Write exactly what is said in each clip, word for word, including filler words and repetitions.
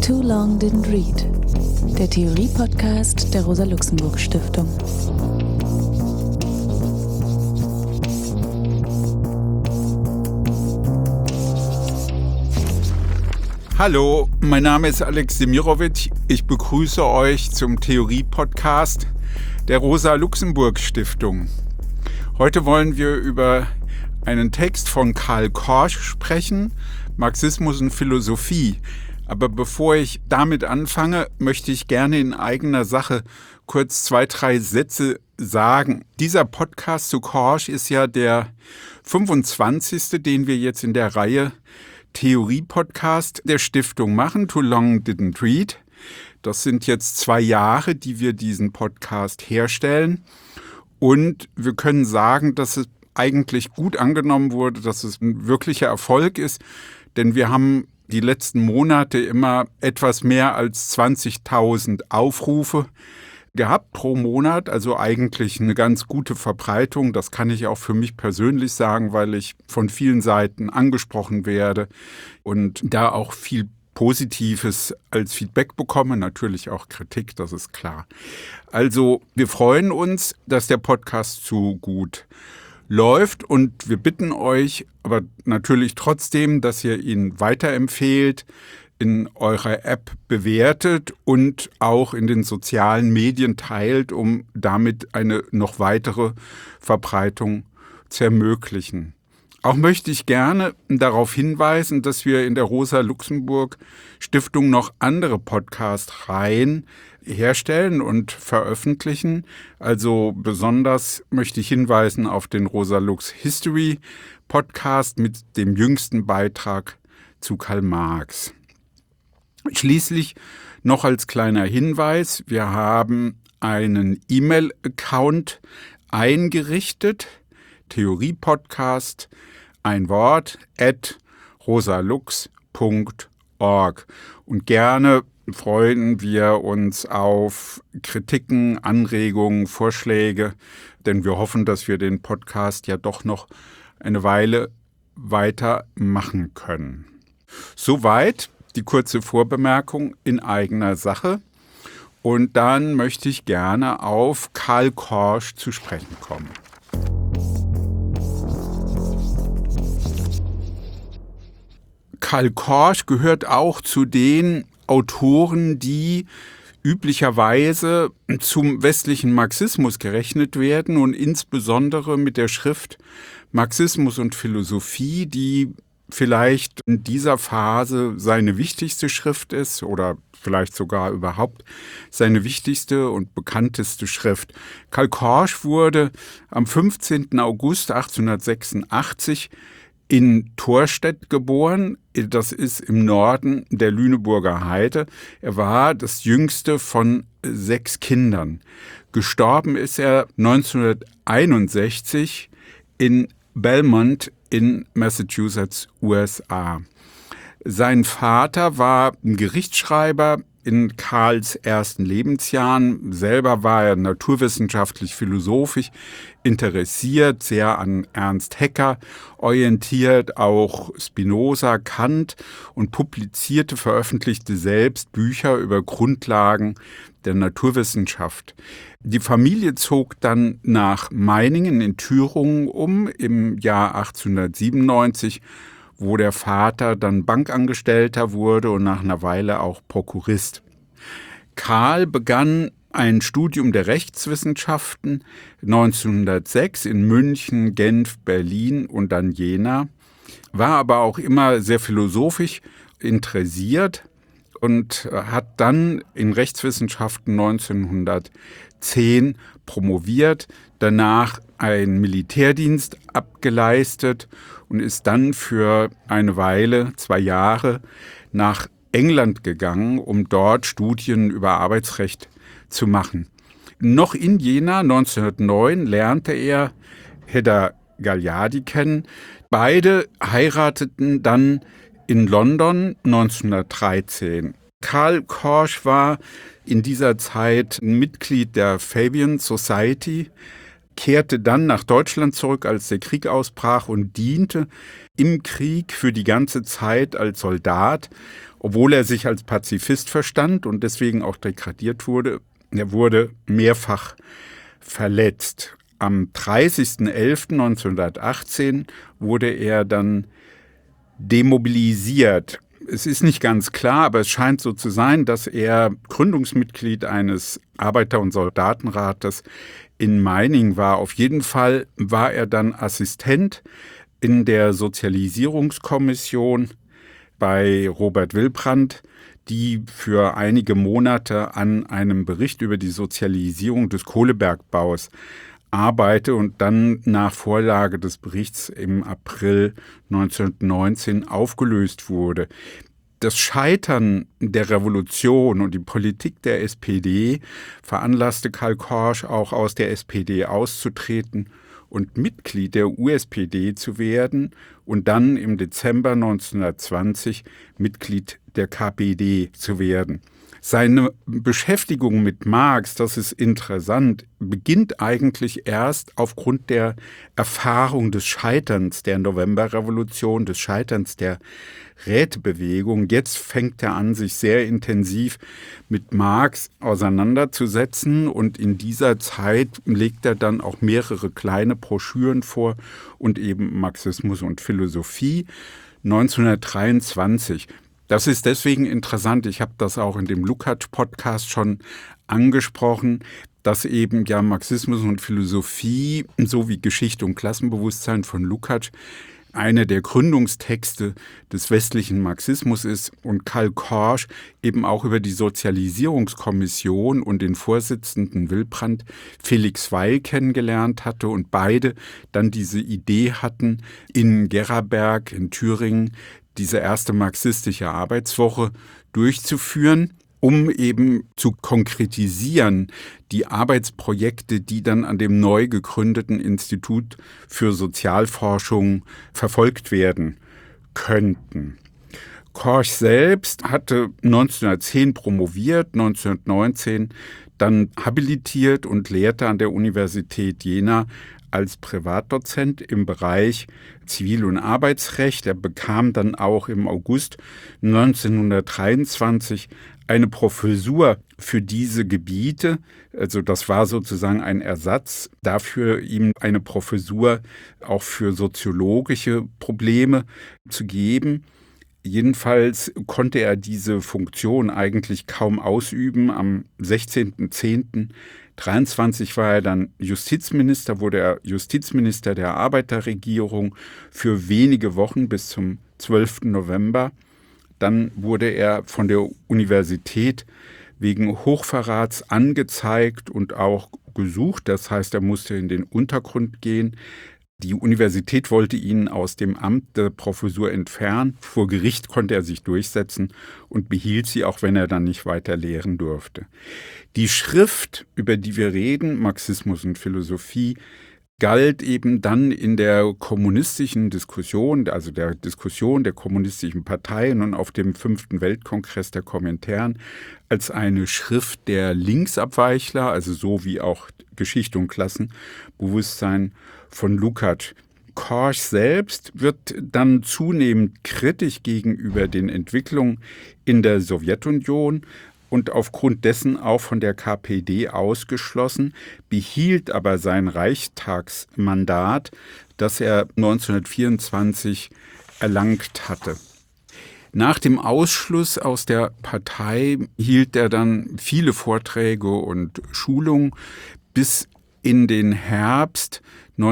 Too Long Didn't Read, der Theorie-Podcast der Rosa-Luxemburg-Stiftung. Hallo, mein Name ist Alex Semirovic. Ich begrüße euch zum Theorie-Podcast der Rosa-Luxemburg-Stiftung. Heute wollen wir über einen Text von Karl Korsch sprechen, Marxismus und Philosophie. Aber bevor ich damit anfange, möchte ich gerne in eigener Sache kurz zwei, drei Sätze sagen. Dieser Podcast zu Korsch ist ja der fünfundzwanzigste, den wir jetzt in der Reihe Theorie-Podcast der Stiftung machen, Too Long Didn't Read. Das sind jetzt zwei Jahre, die wir diesen Podcast herstellen. Und wir können sagen, dass es eigentlich gut angenommen wurde, dass es ein wirklicher Erfolg ist. Denn wir haben die letzten Monate immer etwas mehr als zwanzigtausend Aufrufe gehabt pro Monat, also eigentlich eine ganz gute Verbreitung. Das kann ich auch für mich persönlich sagen, weil ich von vielen Seiten angesprochen werde und da auch viel Positives als Feedback bekomme, natürlich auch Kritik, das ist klar. Also wir freuen uns, dass der Podcast so gut läuft und wir bitten euch aber natürlich trotzdem, dass ihr ihn weiterempfehlt, in eurer App bewertet und auch in den sozialen Medien teilt, um damit eine noch weitere Verbreitung zu ermöglichen. Auch möchte ich gerne darauf hinweisen, dass wir in der Rosa-Luxemburg-Stiftung noch andere Podcast-Reihen herstellen und veröffentlichen. Also besonders möchte ich hinweisen auf den Rosa-Lux History Podcast mit dem jüngsten Beitrag zu Karl Marx. Schließlich noch als kleiner Hinweis, wir haben einen E-Mail-Account eingerichtet, Theorie-Podcast, ein Wort, at rosalux punkt org. Und gerne freuen wir uns auf Kritiken, Anregungen, Vorschläge, denn wir hoffen, dass wir den Podcast ja doch noch eine Weile weitermachen können. Soweit die kurze Vorbemerkung in eigener Sache. Und dann möchte ich gerne auf Karl Korsch zu sprechen kommen. Karl Korsch gehört auch zu den Autoren, die üblicherweise zum westlichen Marxismus gerechnet werden und insbesondere mit der Schrift Marxismus und Philosophie, die vielleicht in dieser Phase seine wichtigste Schrift ist oder vielleicht sogar überhaupt seine wichtigste und bekannteste Schrift. Karl Korsch wurde am fünfzehnten August achtzehnhundertsechsundachtzig in Thorstedt geboren. Das ist im Norden der Lüneburger Heide. Er war das jüngste von sechs Kindern. Gestorben ist er neunzehnhunderteinundsechzig in Belmont in Massachusetts, U S A. Sein Vater war ein Gerichtsschreiber in Karls ersten Lebensjahren. Selber war er naturwissenschaftlich-philosophisch interessiert, sehr an Ernst Haeckel orientiert, auch Spinoza, Kant und publizierte, veröffentlichte selbst Bücher über Grundlagen der Naturwissenschaft. Die Familie zog dann nach Meiningen in Thüringen um im Jahr achtzehnhundertsiebenundneunzig, wo der Vater dann Bankangestellter wurde und nach einer Weile auch Prokurist. Karl begann ein Studium der Rechtswissenschaften neunzehnhundertsechs in München, Genf, Berlin und dann Jena, war aber auch immer sehr philosophisch interessiert und hat dann in Rechtswissenschaften neunzehnhundertzehn promoviert, danach einen Militärdienst abgeleistet und ist dann für eine Weile, zwei Jahre, nach England gegangen, um dort Studien über Arbeitsrecht zu machen. Noch in Jena neunzehnhundertneun lernte er Hedda Gagliardi kennen. Beide heirateten dann in London neunzehnhundertdreizehn. Karl Korsch war in dieser Zeit Mitglied der Fabian Society, kehrte dann nach Deutschland zurück, als der Krieg ausbrach, und diente im Krieg für die ganze Zeit als Soldat, obwohl er sich als Pazifist verstand und deswegen auch degradiert wurde. Er wurde mehrfach verletzt. Am dreißigsten elften neunzehnhundertachtzehn wurde er dann demobilisiert. Es ist nicht ganz klar, aber es scheint so zu sein, dass er Gründungsmitglied eines Arbeiter- und Soldatenrates in Meiningen war. Auf jeden Fall war er dann Assistent in der Sozialisierungskommission bei Robert Wilbrandt, die für einige Monate an einem Bericht über die Sozialisierung des Kohlebergbaus arbeite und dann nach Vorlage des Berichts im April neunzehnhundertneunzehn aufgelöst wurde. Das Scheitern der Revolution und die Politik der S P D veranlasste Karl Korsch auch aus der S P D auszutreten und Mitglied der U S P D zu werden und dann im Dezember neunzehnhundertzwanzig Mitglied der K P D zu werden. Seine Beschäftigung mit Marx, das ist interessant, beginnt eigentlich erst aufgrund der Erfahrung des Scheiterns der Novemberrevolution, des Scheiterns der Rätebewegung. Jetzt fängt er an, sich sehr intensiv mit Marx auseinanderzusetzen, und in dieser Zeit legt er dann auch mehrere kleine Broschüren vor und eben Marxismus und Philosophie. neunzehnhundertdreiundzwanzig. Das ist deswegen interessant, ich habe das auch in dem Lukács-Podcast schon angesprochen, dass eben ja Marxismus und Philosophie sowie Geschichte und Klassenbewusstsein von Lukács eine der Gründungstexte des westlichen Marxismus ist und Karl Korsch eben auch über die Sozialisierungskommission und den Vorsitzenden Wilbrandt Felix Weil kennengelernt hatte und beide dann diese Idee hatten, in Geraberg in Thüringen diese erste marxistische Arbeitswoche durchzuführen, um eben zu konkretisieren die Arbeitsprojekte, die dann an dem neu gegründeten Institut für Sozialforschung verfolgt werden könnten. Korsch selbst hatte neunzehnhundertzehn promoviert, neunzehnhundertneunzehn dann habilitiert und lehrte an der Universität Jena als Privatdozent im Bereich Zivil- und Arbeitsrecht. Er bekam dann auch im August neunzehnhundertdreiundzwanzig eine Professur für diese Gebiete. Also das war sozusagen ein Ersatz dafür, ihm eine Professur auch für soziologische Probleme zu geben. Jedenfalls konnte er diese Funktion eigentlich kaum ausüben. Am sechzehnten zehnten dreiundzwanzig war er dann Justizminister, wurde er Justizminister der Arbeiterregierung für wenige Wochen bis zum zwölften November. Dann wurde er von der Universität wegen Hochverrats angezeigt und auch gesucht. Das heißt, er musste in den Untergrund gehen. Die Universität wollte ihn aus dem Amt der Professur entfernen. Vor Gericht konnte er sich durchsetzen und behielt sie, auch wenn er dann nicht weiter lehren durfte. Die Schrift, über die wir reden, Marxismus und Philosophie, galt eben dann in der kommunistischen Diskussion, also der Diskussion der kommunistischen Parteien und auf dem fünften Weltkongress der Komintern als eine Schrift der Linksabweichler, also so wie auch Geschichte und Klassenbewusstsein von Lukács. Korsch selbst wird dann zunehmend kritisch gegenüber den Entwicklungen in der Sowjetunion und aufgrund dessen auch von der K P D ausgeschlossen, behielt aber sein Reichstagsmandat, das er neunzehnhundertvierundzwanzig erlangt hatte. Nach dem Ausschluss aus der Partei hielt er dann viele Vorträge und Schulungen bis in den Herbst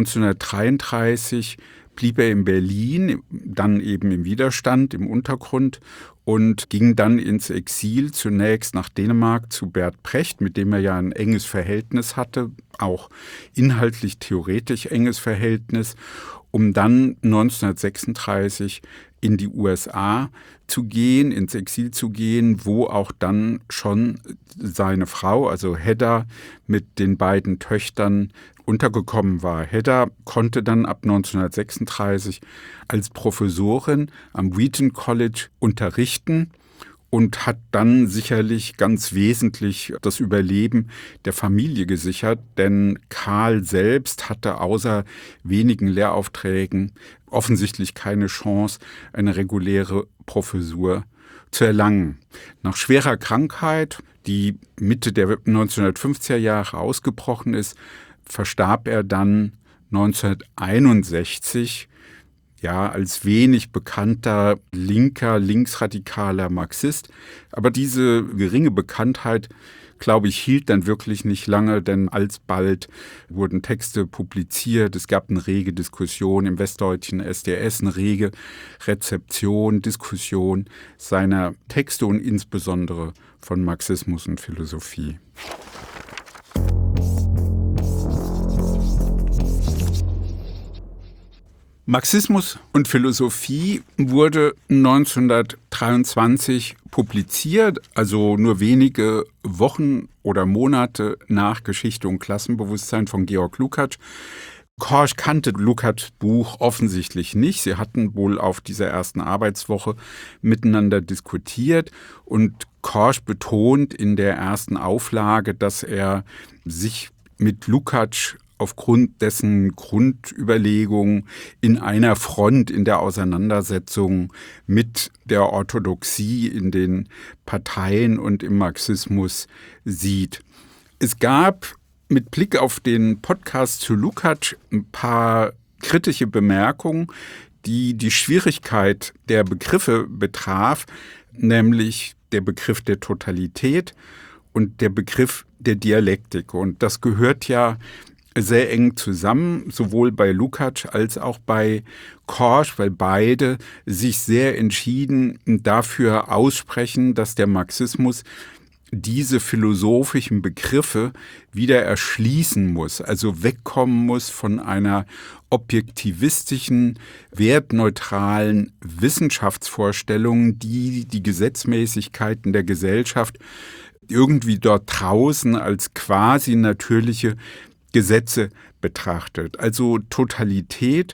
neunzehnhundertdreiunddreißig blieb er in Berlin, dann eben im Widerstand, im Untergrund und ging dann ins Exil, zunächst nach Dänemark zu Bert Brecht, mit dem er ja ein enges Verhältnis hatte, auch inhaltlich theoretisch enges Verhältnis, um dann neunzehnhundertsechsunddreißig in die U S A zu gehen, ins Exil zu gehen, wo auch dann schon seine Frau, also Hedda, mit den beiden Töchtern untergekommen war. Hedda konnte dann ab neunzehnhundertsechsunddreißig als Professorin am Wheaton College unterrichten und hat dann sicherlich ganz wesentlich das Überleben der Familie gesichert, denn Karl selbst hatte außer wenigen Lehraufträgen offensichtlich keine Chance, eine reguläre Professur zu erlangen. Nach schwerer Krankheit, die Mitte der neunzehnhundertfünfziger Jahre ausgebrochen ist, verstarb er dann neunzehnhunderteinundsechzig, ja, als wenig bekannter linker, linksradikaler Marxist. Aber diese geringe Bekanntheit, glaube ich, hielt dann wirklich nicht lange, denn alsbald wurden Texte publiziert. Es gab eine rege Diskussion im westdeutschen S D S, eine rege Rezeption, Diskussion seiner Texte und insbesondere von Marxismus und Philosophie. Marxismus und Philosophie wurde neunzehnhundertdreiundzwanzig publiziert, also nur wenige Wochen oder Monate nach Geschichte und Klassenbewusstsein von Georg Lukács. Korsch kannte Lukács' Buch offensichtlich nicht. Sie hatten wohl auf dieser ersten Arbeitswoche miteinander diskutiert und Korsch betont in der ersten Auflage, dass er sich mit Lukács aufgrund dessen Grundüberlegungen in einer Front in der Auseinandersetzung mit der Orthodoxie in den Parteien und im Marxismus sieht. Es gab mit Blick auf den Podcast zu Lukács ein paar kritische Bemerkungen, die die Schwierigkeit der Begriffe betraf, nämlich der Begriff der Totalität und der Begriff der Dialektik. Und das gehört ja sehr eng zusammen, sowohl bei Lukács als auch bei Korsch, weil beide sich sehr entschieden dafür aussprechen, dass der Marxismus diese philosophischen Begriffe wieder erschließen muss, also wegkommen muss von einer objektivistischen, wertneutralen Wissenschaftsvorstellung, die die Gesetzmäßigkeiten der Gesellschaft irgendwie dort draußen als quasi natürliche Gesetze betrachtet. Also Totalität.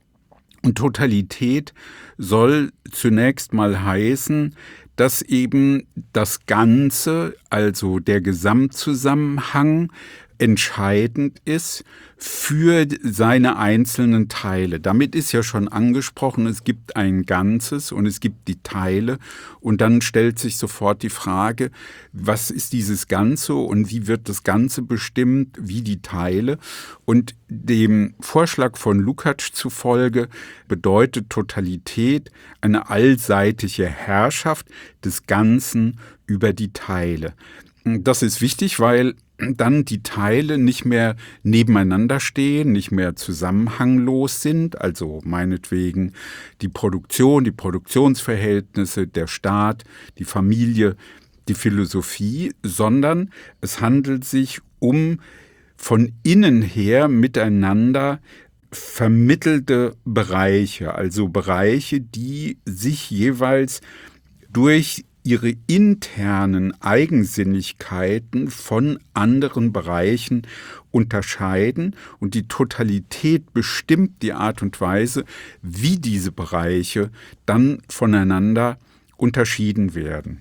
Und Totalität soll zunächst mal heißen, dass eben das Ganze, also der Gesamtzusammenhang, entscheidend ist für seine einzelnen Teile. Damit ist ja schon angesprochen, es gibt ein Ganzes und es gibt die Teile und dann stellt sich sofort die Frage, was ist dieses Ganze und wie wird das Ganze bestimmt, wie die Teile? Und dem Vorschlag von Lukács zufolge bedeutet Totalität eine allseitige Herrschaft des Ganzen über die Teile. Das ist wichtig, weil dann die Teile nicht mehr nebeneinander stehen, nicht mehr zusammenhanglos sind, also meinetwegen die Produktion, die Produktionsverhältnisse, der Staat, die Familie, die Philosophie, sondern es handelt sich um von innen her miteinander vermittelte Bereiche, also Bereiche, die sich jeweils durch ihre internen Eigensinnigkeiten von anderen Bereichen unterscheiden und die Totalität bestimmt die Art und Weise, wie diese Bereiche dann voneinander unterschieden werden.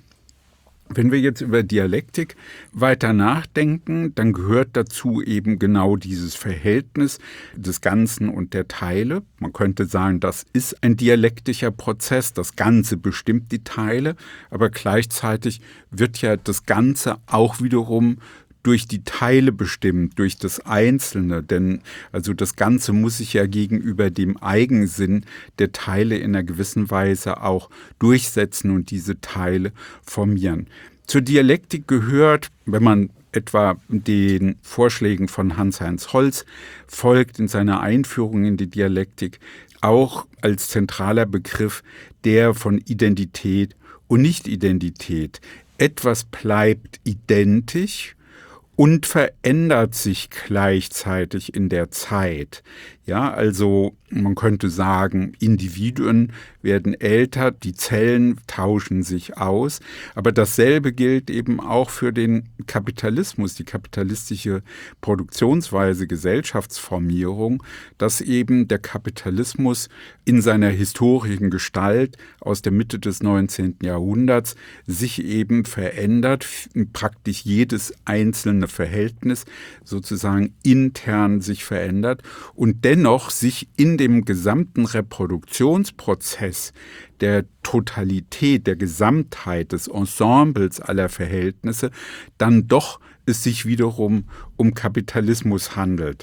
Wenn wir jetzt über Dialektik weiter nachdenken, dann gehört dazu eben genau dieses Verhältnis des Ganzen und der Teile. Man könnte sagen, das ist ein dialektischer Prozess, das Ganze bestimmt die Teile, aber gleichzeitig wird ja das Ganze auch wiederum durch die Teile bestimmt, durch das Einzelne, denn also das Ganze muss sich ja gegenüber dem Eigensinn der Teile in einer gewissen Weise auch durchsetzen und diese Teile formieren. Zur Dialektik gehört, wenn man etwa den Vorschlägen von Hans-Heinz Holz folgt in seiner Einführung in die Dialektik, auch als zentraler Begriff der von Identität und Nicht-Identität. Etwas bleibt identisch und verändert sich gleichzeitig in der Zeit. Ja, also man könnte sagen, Individuen werden älter, die Zellen tauschen sich aus, aber dasselbe gilt eben auch für den Kapitalismus, die kapitalistische Produktionsweise, Gesellschaftsformierung, dass eben der Kapitalismus in seiner historischen Gestalt aus der Mitte des neunzehnten Jahrhunderts sich eben verändert, praktisch jedes einzelne Verhältnis sozusagen intern sich verändert und dennoch sich in dem gesamten Reproduktionsprozess der Totalität, der Gesamtheit, des Ensembles aller Verhältnisse dann doch es sich wiederum um Kapitalismus handelt.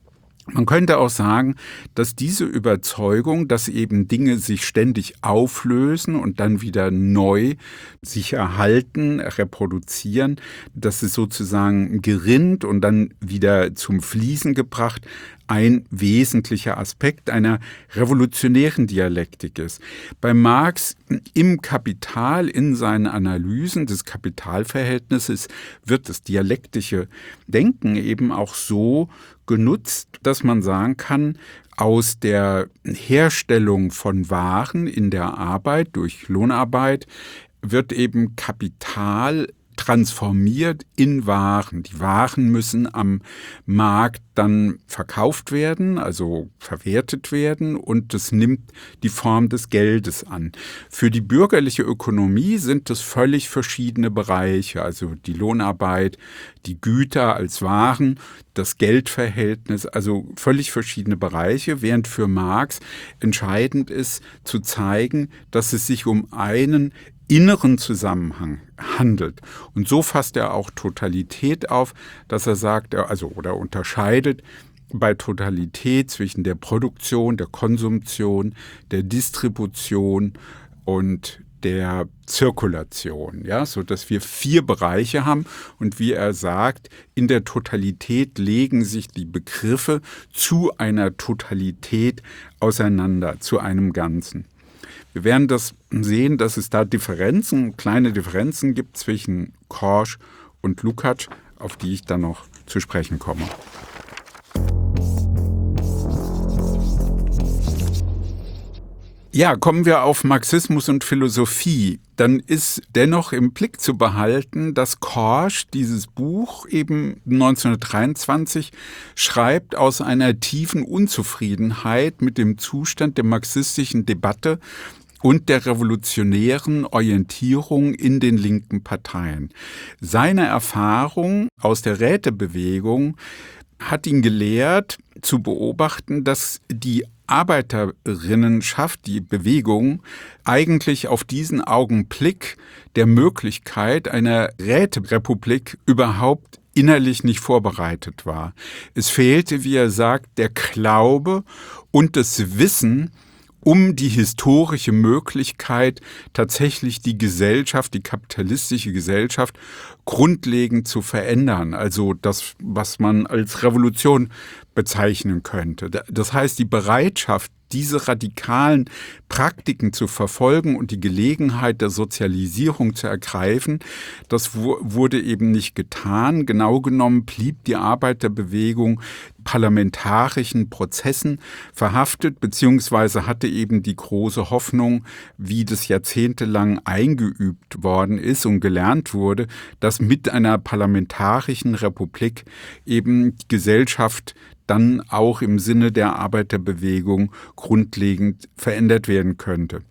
Man könnte auch sagen, dass diese Überzeugung, dass eben Dinge sich ständig auflösen und dann wieder neu sich erhalten, reproduzieren, dass es sozusagen gerinnt und dann wieder zum Fließen gebracht, ein wesentlicher Aspekt einer revolutionären Dialektik ist. Bei Marx im Kapital, in seinen Analysen des Kapitalverhältnisses, wird das dialektische Denken eben auch so genutzt, dass man sagen kann, aus der Herstellung von Waren in der Arbeit durch Lohnarbeit wird eben Kapital transformiert in Waren. Die Waren müssen am Markt dann verkauft werden, also verwertet werden, und das nimmt die Form des Geldes an. Für die bürgerliche Ökonomie sind das völlig verschiedene Bereiche, also die Lohnarbeit, die Güter als Waren, das Geldverhältnis, also völlig verschiedene Bereiche, während für Marx entscheidend ist, zu zeigen, dass es sich um einen inneren Zusammenhang handelt. Und so fasst er auch Totalität auf, dass er sagt, also oder unterscheidet bei Totalität zwischen der Produktion, der Konsumption, der Distribution und der Zirkulation, ja, so dass wir vier Bereiche haben und wie er sagt, in der Totalität legen sich die Begriffe zu einer Totalität auseinander, zu einem Ganzen. Wir werden das sehen, dass es da Differenzen, kleine Differenzen gibt zwischen Korsch und Lukács, auf die ich dann noch zu sprechen komme. Ja, kommen wir auf Marxismus und Philosophie. Dann ist dennoch im Blick zu behalten, dass Korsch dieses Buch eben neunzehnhundertdreiundzwanzig schreibt aus einer tiefen Unzufriedenheit mit dem Zustand der marxistischen Debatte und der revolutionären Orientierung in den linken Parteien. Seine Erfahrung aus der Rätebewegung hat ihn gelehrt, zu beobachten, dass die Arbeiterinnenschaft, die Bewegung, eigentlich auf diesen Augenblick der Möglichkeit einer Räterepublik überhaupt innerlich nicht vorbereitet war. Es fehlte, wie er sagt, der Glaube und das Wissen um die historische Möglichkeit, tatsächlich die Gesellschaft, die kapitalistische Gesellschaft grundlegend zu verändern. Also das, was man als Revolution bezeichnen könnte. Das heißt, die Bereitschaft, diese radikalen Praktiken zu verfolgen und die Gelegenheit der Sozialisierung zu ergreifen, das wurde eben nicht getan. Genau genommen blieb die Arbeiterbewegung parlamentarischen Prozessen verhaftet, beziehungsweise hatte eben die große Hoffnung, wie das jahrzehntelang eingeübt worden ist und gelernt wurde, dass mit einer parlamentarischen Republik eben die Gesellschaft dann auch im Sinne der Arbeiterbewegung grundlegend verändert werden könnte.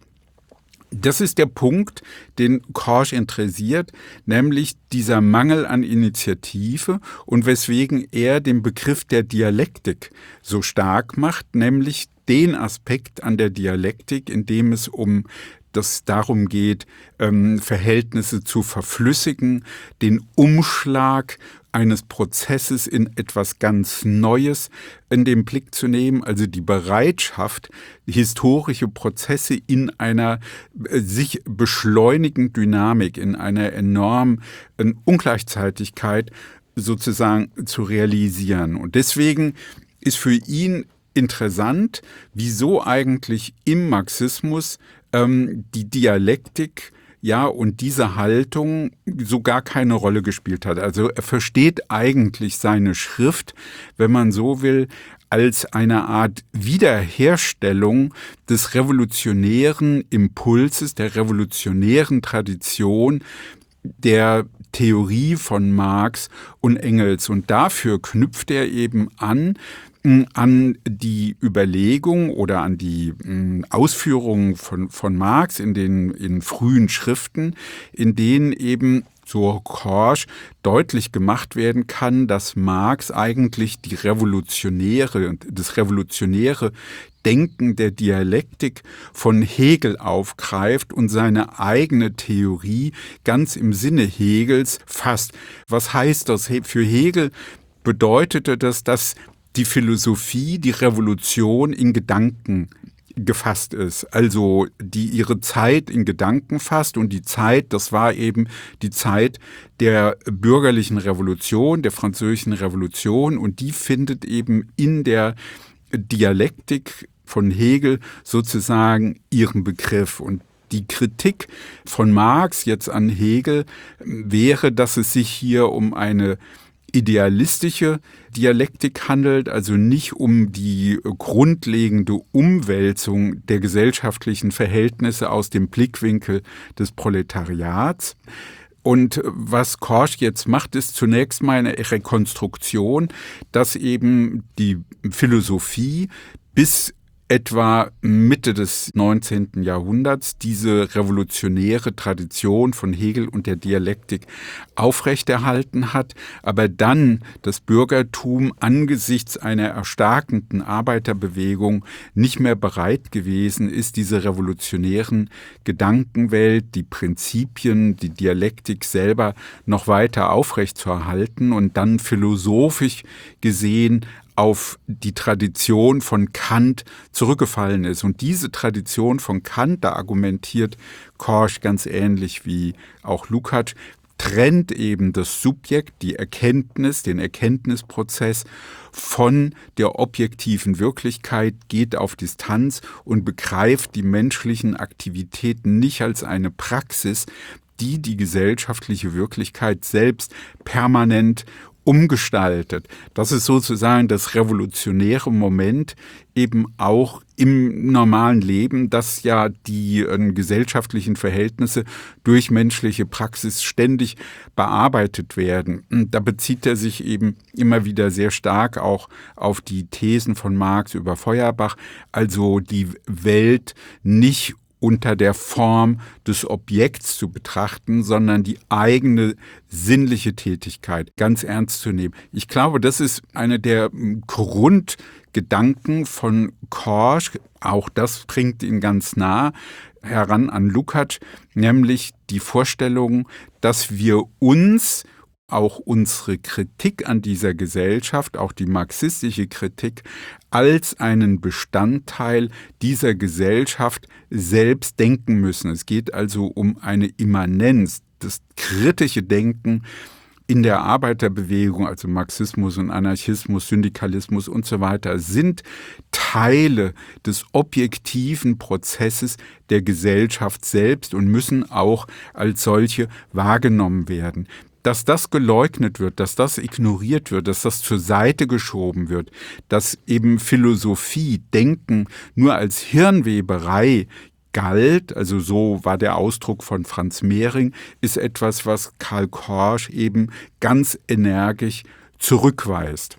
Das ist der Punkt, den Korsch interessiert, nämlich dieser Mangel an Initiative und weswegen er den Begriff der Dialektik so stark macht, nämlich den Aspekt an der Dialektik, in dem es um das darum geht, ähm, Verhältnisse zu verflüssigen, den Umschlag eines Prozesses in etwas ganz Neues in den Blick zu nehmen, also die Bereitschaft, historische Prozesse in einer äh, sich beschleunigenden Dynamik, in einer enormen äh, Ungleichzeitigkeit sozusagen zu realisieren. Und deswegen ist für ihn interessant, wieso eigentlich im Marxismus ähm, die Dialektik ja, und diese Haltung so gar keine Rolle gespielt hat. Also er versteht eigentlich seine Schrift, wenn man so will, als eine Art Wiederherstellung des revolutionären Impulses, der revolutionären Tradition der Theorie von Marx und Engels. Und dafür knüpft er eben an, an die Überlegung oder an die Ausführungen von, von Marx in den in frühen Schriften, in denen eben, so Korsch, deutlich gemacht werden kann, dass Marx eigentlich die revolutionäre, das revolutionäre Denken der Dialektik von Hegel aufgreift und seine eigene Theorie ganz im Sinne Hegels fasst. Was heißt das? Für Hegel bedeutete das, dass die Philosophie, die Revolution in Gedanken gefasst ist, also die ihre Zeit in Gedanken fasst, und die Zeit, das war eben die Zeit der bürgerlichen Revolution, der französischen Revolution, und die findet eben in der Dialektik von Hegel sozusagen ihren Begriff. Und die Kritik von Marx jetzt an Hegel wäre, dass es sich hier um eine idealistische Dialektik handelt, also nicht um die grundlegende Umwälzung der gesellschaftlichen Verhältnisse aus dem Blickwinkel des Proletariats. Und was Korsch jetzt macht, ist zunächst mal eine Rekonstruktion, dass eben die Philosophie bis etwa Mitte des neunzehnten Jahrhunderts diese revolutionäre Tradition von Hegel und der Dialektik aufrechterhalten hat, aber dann das Bürgertum angesichts einer erstarkenden Arbeiterbewegung nicht mehr bereit gewesen ist, diese revolutionären Gedankenwelt, die Prinzipien, die Dialektik selber noch weiter aufrechtzuerhalten und dann philosophisch gesehen auf die Tradition von Kant zurückgefallen ist. Und diese Tradition von Kant, da argumentiert Korsch ganz ähnlich wie auch Lukács, trennt eben das Subjekt, die Erkenntnis, den Erkenntnisprozess von der objektiven Wirklichkeit, geht auf Distanz und begreift die menschlichen Aktivitäten nicht als eine Praxis, die die gesellschaftliche Wirklichkeit selbst permanent umgestaltet. Das ist sozusagen das revolutionäre Moment eben auch im normalen Leben, dass ja die äh, gesellschaftlichen Verhältnisse durch menschliche Praxis ständig bearbeitet werden. Und da bezieht er sich eben immer wieder sehr stark auch auf die Thesen von Marx über Feuerbach, also die Welt nicht unter der Form des Objekts zu betrachten, sondern die eigene sinnliche Tätigkeit ganz ernst zu nehmen. Ich glaube, das ist eine der Grundgedanken von Korsch. Auch das bringt ihn ganz nah heran an Lukács, nämlich die Vorstellung, dass wir uns, auch unsere Kritik an dieser Gesellschaft, auch die marxistische Kritik, als einen Bestandteil dieser Gesellschaft selbst denken müssen. Es geht also um eine Immanenz, das kritische Denken in der Arbeiterbewegung, also Marxismus und Anarchismus, Syndikalismus und so weiter, sind Teile des objektiven Prozesses der Gesellschaft selbst und müssen auch als solche wahrgenommen werden. Dass das geleugnet wird, dass das ignoriert wird, dass das zur Seite geschoben wird, dass eben Philosophie, Denken nur als Hirnweberei galt, also so war der Ausdruck von Franz Mehring, ist etwas, was Karl Korsch eben ganz energisch zurückweist.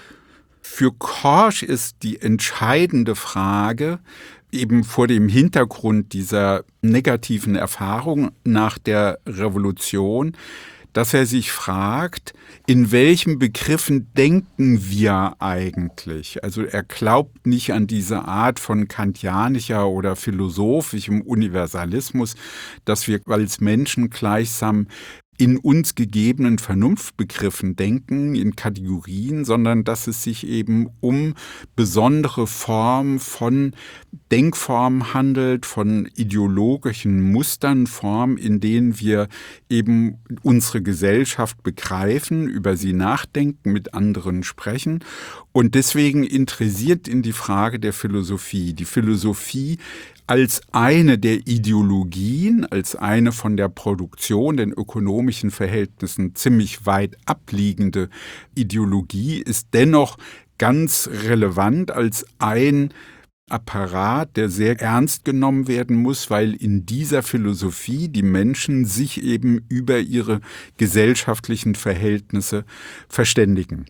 Für Korsch ist die entscheidende Frage, eben vor dem Hintergrund dieser negativen Erfahrung nach der Revolution, dass er sich fragt, in welchen Begriffen denken wir eigentlich? Also er glaubt nicht an diese Art von kantianischer oder philosophischem Universalismus, dass wir als Menschen gleichsam in uns gegebenen Vernunftbegriffen denken, in Kategorien, sondern dass es sich eben um besondere Formen von Denkformen handelt, von ideologischen Mustern, Formen, in denen wir eben unsere Gesellschaft begreifen, über sie nachdenken, mit anderen sprechen. Und deswegen interessiert ihn die Frage der Philosophie. Die Philosophie als eine der Ideologien, als eine von der Produktion, den ökonomischen Verhältnissen ziemlich weit abliegende Ideologie, ist dennoch ganz relevant als ein Apparat, der sehr ernst genommen werden muss, weil in dieser Philosophie die Menschen sich eben über ihre gesellschaftlichen Verhältnisse verständigen.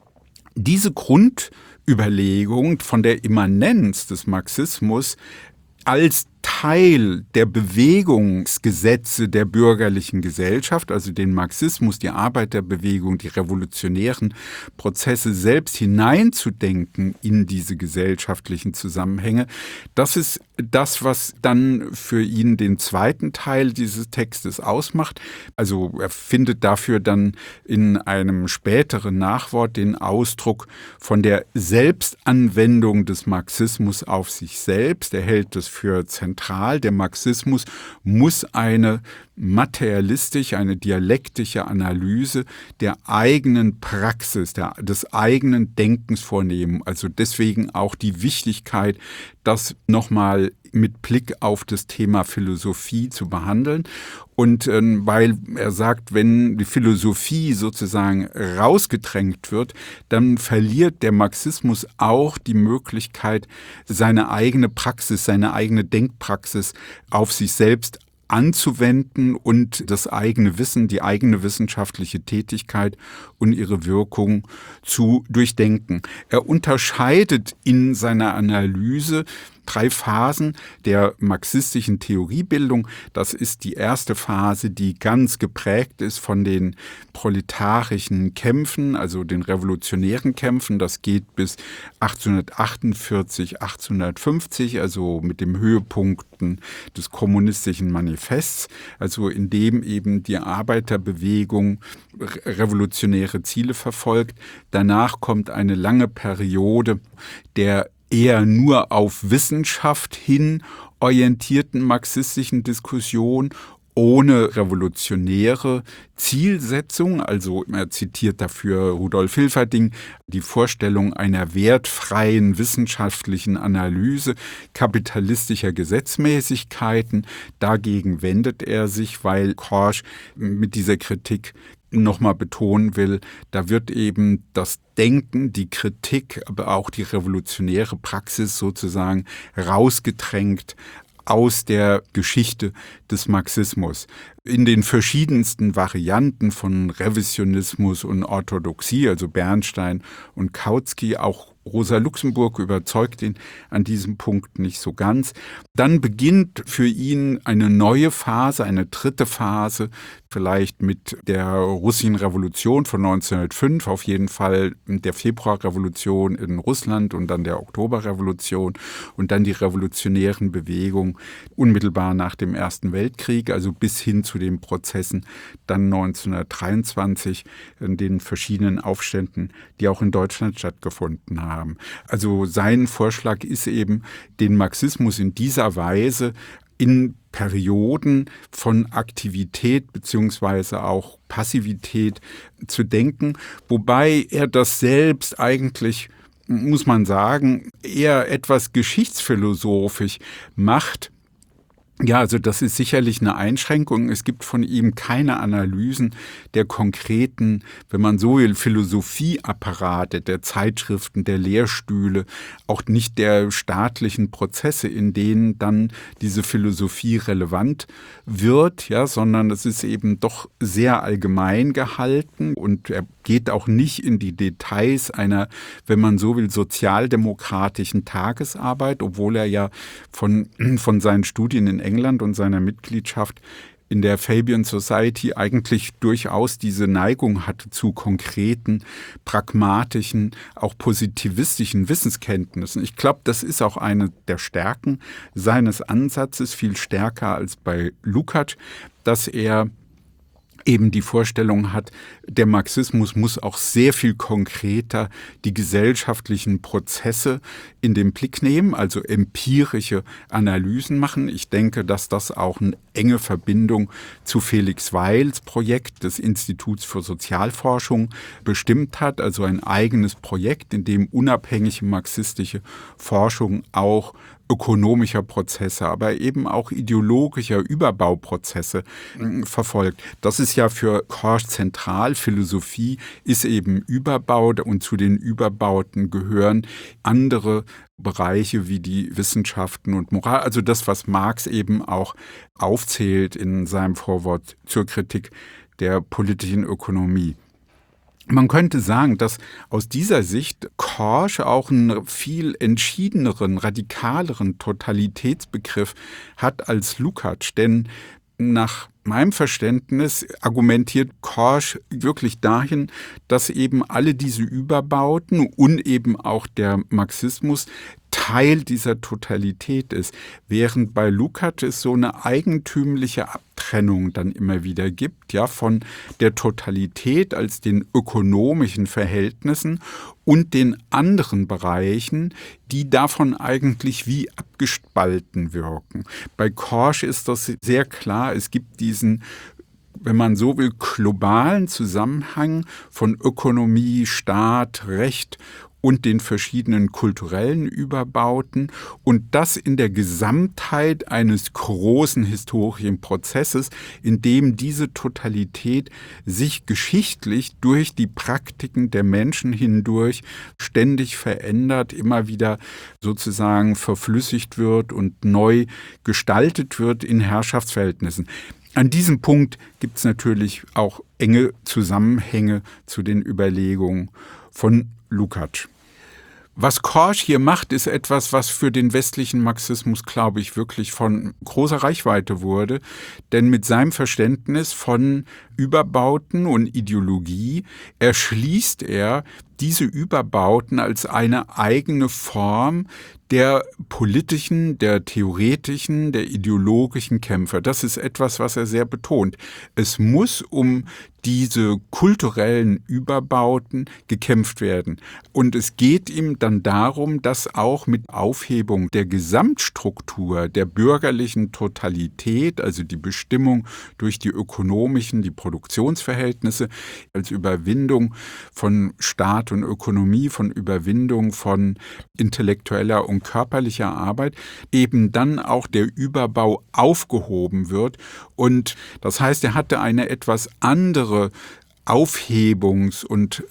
Diese Grundüberlegung von der Immanenz des Marxismus als Teil der Bewegungsgesetze der bürgerlichen Gesellschaft, also den Marxismus, die Arbeiterbewegung, die revolutionären Prozesse selbst hineinzudenken in diese gesellschaftlichen Zusammenhänge, das ist das, was dann für ihn den zweiten Teil dieses Textes ausmacht. Also er findet dafür dann in einem späteren Nachwort den Ausdruck von der Selbstanwendung des Marxismus auf sich selbst. Er hält es für zentral. Der Marxismus muss eine materialistische, eine dialektische Analyse der eigenen Praxis, der, des eigenen Denkens vornehmen. Also deswegen auch die Wichtigkeit, das nochmal mit Blick auf das Thema Philosophie zu behandeln. Und äh, weil er sagt, wenn die Philosophie sozusagen rausgedrängt wird, dann verliert der Marxismus auch die Möglichkeit, seine eigene Praxis, seine eigene Denkpraxis auf sich selbst anzuwenden und das eigene Wissen, die eigene wissenschaftliche Tätigkeit und ihre Wirkung zu durchdenken. Er unterscheidet in seiner Analyse drei Phasen der marxistischen Theoriebildung. Das ist die erste Phase, die ganz geprägt ist von den proletarischen Kämpfen, also den revolutionären Kämpfen. Das geht bis achtzehnhundertachtundvierzig, achtzehnhundertfünfzig, also mit dem Höhepunkten des kommunistischen Manifests, also in dem eben die Arbeiterbewegung revolutionäre Ziele verfolgt. Danach kommt eine lange Periode der eher nur auf Wissenschaft hin orientierten marxistischen Diskussion ohne revolutionäre Zielsetzung. Also er zitiert dafür Rudolf Hilferding, die Vorstellung einer wertfreien wissenschaftlichen Analyse kapitalistischer Gesetzmäßigkeiten. Dagegen wendet er sich, weil Korsch mit dieser Kritik nochmal betonen will, da wird eben das Denken, die Kritik, aber auch die revolutionäre Praxis sozusagen rausgedrängt aus der Geschichte des Marxismus. In den verschiedensten Varianten von Revisionismus und Orthodoxie, also Bernstein und Kautsky, auch Rosa Luxemburg überzeugt ihn an diesem Punkt nicht so ganz. Dann beginnt für ihn eine neue Phase, eine dritte Phase, vielleicht mit der russischen Revolution von neunzehnhundertfünf, auf jeden Fall der Februarrevolution in Russland und dann der Oktoberrevolution und dann die revolutionären Bewegungen unmittelbar nach dem Ersten Weltkrieg, also bis hin zu den Prozessen dann neunzehnhundertdreiundzwanzig, in den verschiedenen Aufständen, die auch in Deutschland stattgefunden haben. Also sein Vorschlag ist eben, den Marxismus in dieser Weise in Perioden von Aktivität beziehungsweise auch Passivität zu denken, wobei er das selbst eigentlich, muss man sagen, eher etwas geschichtsphilosophisch macht. Ja, also das ist sicherlich eine Einschränkung. Es gibt von ihm keine Analysen der konkreten, wenn man so will, Philosophieapparate, der Zeitschriften, der Lehrstühle, auch nicht der staatlichen Prozesse, in denen dann diese Philosophie relevant wird, ja, sondern es ist eben doch sehr allgemein gehalten und er geht auch nicht in die Details einer, wenn man so will, sozialdemokratischen Tagesarbeit, obwohl er ja von, von seinen Studien in England und seiner Mitgliedschaft in der Fabian Society eigentlich durchaus diese Neigung hatte zu konkreten, pragmatischen, auch positivistischen Wissenskenntnissen. Ich glaube, das ist auch eine der Stärken seines Ansatzes, viel stärker als bei Lukács, dass er eben die Vorstellung hat, der Marxismus muss auch sehr viel konkreter die gesellschaftlichen Prozesse in den Blick nehmen, also empirische Analysen machen. Ich denke, dass das auch ein enge Verbindung zu Felix Weils Projekt des Instituts für Sozialforschung bestimmt hat, also ein eigenes Projekt, in dem unabhängige marxistische Forschung auch ökonomischer Prozesse, aber eben auch ideologischer Überbauprozesse äh, verfolgt. Das ist ja für Korsch zentral. Philosophie ist eben Überbau und zu den Überbauten gehören andere Bereiche wie die Wissenschaften und Moral, also das, was Marx eben auch aufzählt in seinem Vorwort zur Kritik der politischen Ökonomie. Man könnte sagen, dass aus dieser Sicht Korsch auch einen viel entschiedeneren, radikaleren Totalitätsbegriff hat als Lukács, denn nach meinem Verständnis argumentiert Korsch wirklich dahin, dass eben alle diese Überbauten und eben auch der Marxismus Teil dieser Totalität ist, während bei Lukács es so eine eigentümliche Abtrennung dann immer wieder gibt, ja, von der Totalität als den ökonomischen Verhältnissen und den anderen Bereichen, die davon eigentlich wie abgespalten wirken. Bei Korsch ist das sehr klar, es gibt diesen, wenn man so will, globalen Zusammenhang von Ökonomie, Staat, Recht und den verschiedenen kulturellen Überbauten und das in der Gesamtheit eines großen historischen Prozesses, in dem diese Totalität sich geschichtlich durch die Praktiken der Menschen hindurch ständig verändert, immer wieder sozusagen verflüssigt wird und neu gestaltet wird in Herrschaftsverhältnissen. An diesem Punkt gibt es natürlich auch enge Zusammenhänge zu den Überlegungen von Lukács. Was Korsch hier macht, ist etwas, was für den westlichen Marxismus, glaube ich, wirklich von großer Reichweite wurde. Denn mit seinem Verständnis von Überbauten und Ideologie erschließt er diese Überbauten als eine eigene Form der politischen, der theoretischen, der ideologischen Kämpfe. Das ist etwas, was er sehr betont. Es muss um diese kulturellen Überbauten gekämpft werden. Und es geht ihm dann darum, dass auch mit Aufhebung der Gesamtstruktur der bürgerlichen Totalität, also die Bestimmung durch die ökonomischen, die Produktionsverhältnisse, als Überwindung von Staat und Ökonomie, von Überwindung von intellektueller und körperlicher Arbeit, eben dann auch der Überbau aufgehoben wird. Und das heißt, er hatte eine etwas andere Aufhebungs- und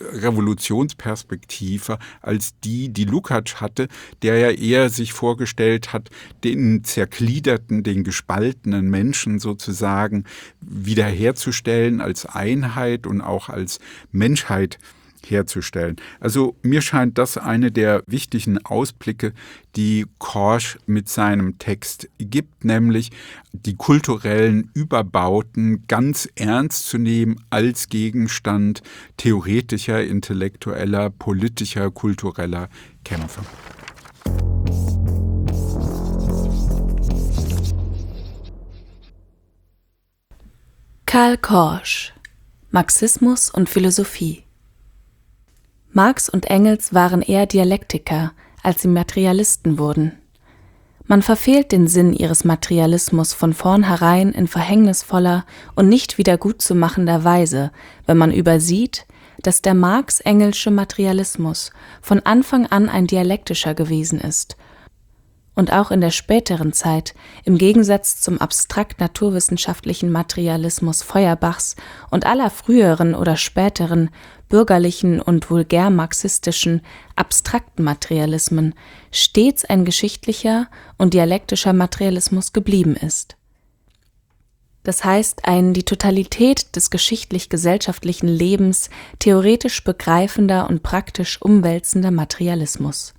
Revolutionsperspektive als die, die Lukács hatte, der ja eher sich vorgestellt hat, den zergliederten, den gespaltenen Menschen sozusagen wiederherzustellen als Einheit und auch als Menschheit herzustellen. Also mir scheint das eine der wichtigen Ausblicke, die Korsch mit seinem Text gibt, nämlich die kulturellen Überbauten ganz ernst zu nehmen als Gegenstand theoretischer, intellektueller, politischer, kultureller Kämpfe. Karl Korsch: Marxismus und Philosophie. Marx und Engels waren eher Dialektiker, als sie Materialisten wurden. Man verfehlt den Sinn ihres Materialismus von vornherein in verhängnisvoller und nicht wiedergutzumachender Weise, wenn man übersieht, dass der Marx-Engelsche Materialismus von Anfang an ein dialektischer gewesen ist und auch in der späteren Zeit, im Gegensatz zum abstrakt-naturwissenschaftlichen Materialismus Feuerbachs und aller früheren oder späteren bürgerlichen und vulgär-marxistischen abstrakten Materialismen, stets ein geschichtlicher und dialektischer Materialismus geblieben ist. Das heißt, ein die Totalität des geschichtlich-gesellschaftlichen Lebens theoretisch begreifender und praktisch umwälzender Materialismus.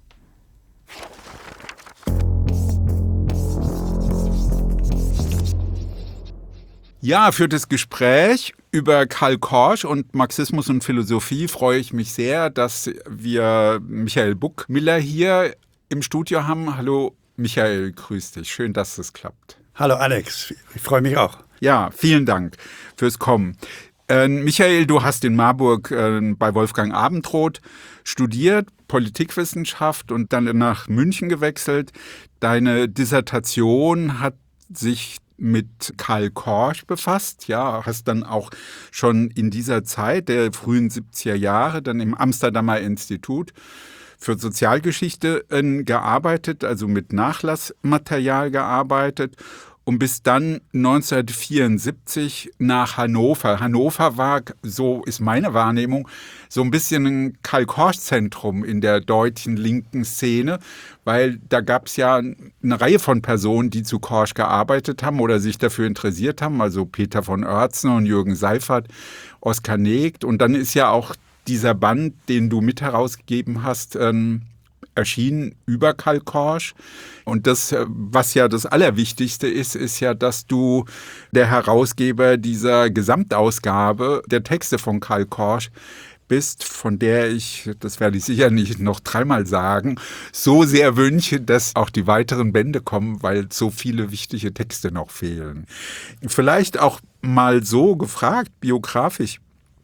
Ja, für das Gespräch über Karl Korsch und Marxismus und Philosophie freue ich mich sehr, dass wir Michael Buckmiller hier im Studio haben. Hallo Michael, grüß dich. Schön, dass es klappt. Hallo Alex, ich freue mich auch. Ja, vielen Dank fürs Kommen. Äh, Michael, du hast in Marburg äh, bei Wolfgang Abendroth studiert, Politikwissenschaft und dann nach München gewechselt. Deine Dissertation hat sich mit Karl Korsch befasst, ja, hast dann auch schon in dieser Zeit der frühen siebziger Jahre dann im Amsterdamer Institut für Sozialgeschichte äh, gearbeitet, also mit Nachlassmaterial gearbeitet und bis dann neunzehnhundertvierundsiebzig nach Hannover. Hannover war, so ist meine Wahrnehmung, so ein bisschen ein Karl-Korsch-Zentrum in der deutschen linken Szene, weil da gab es ja eine Reihe von Personen, die zu Korsch gearbeitet haben oder sich dafür interessiert haben, also Peter von Oertzen und Jürgen Seifert, Oskar Negd. Und dann ist ja auch dieser Band, den du mit herausgegeben hast, ähm, erschienen über Karl Korsch. Und das, was ja das Allerwichtigste ist, ist ja, dass du der Herausgeber dieser Gesamtausgabe der Texte von Karl Korsch bist, von der ich, das werde ich sicher nicht noch dreimal sagen, so sehr wünsche, dass auch die weiteren Bände kommen, weil so viele wichtige Texte noch fehlen. Vielleicht auch mal so gefragt, biografisch.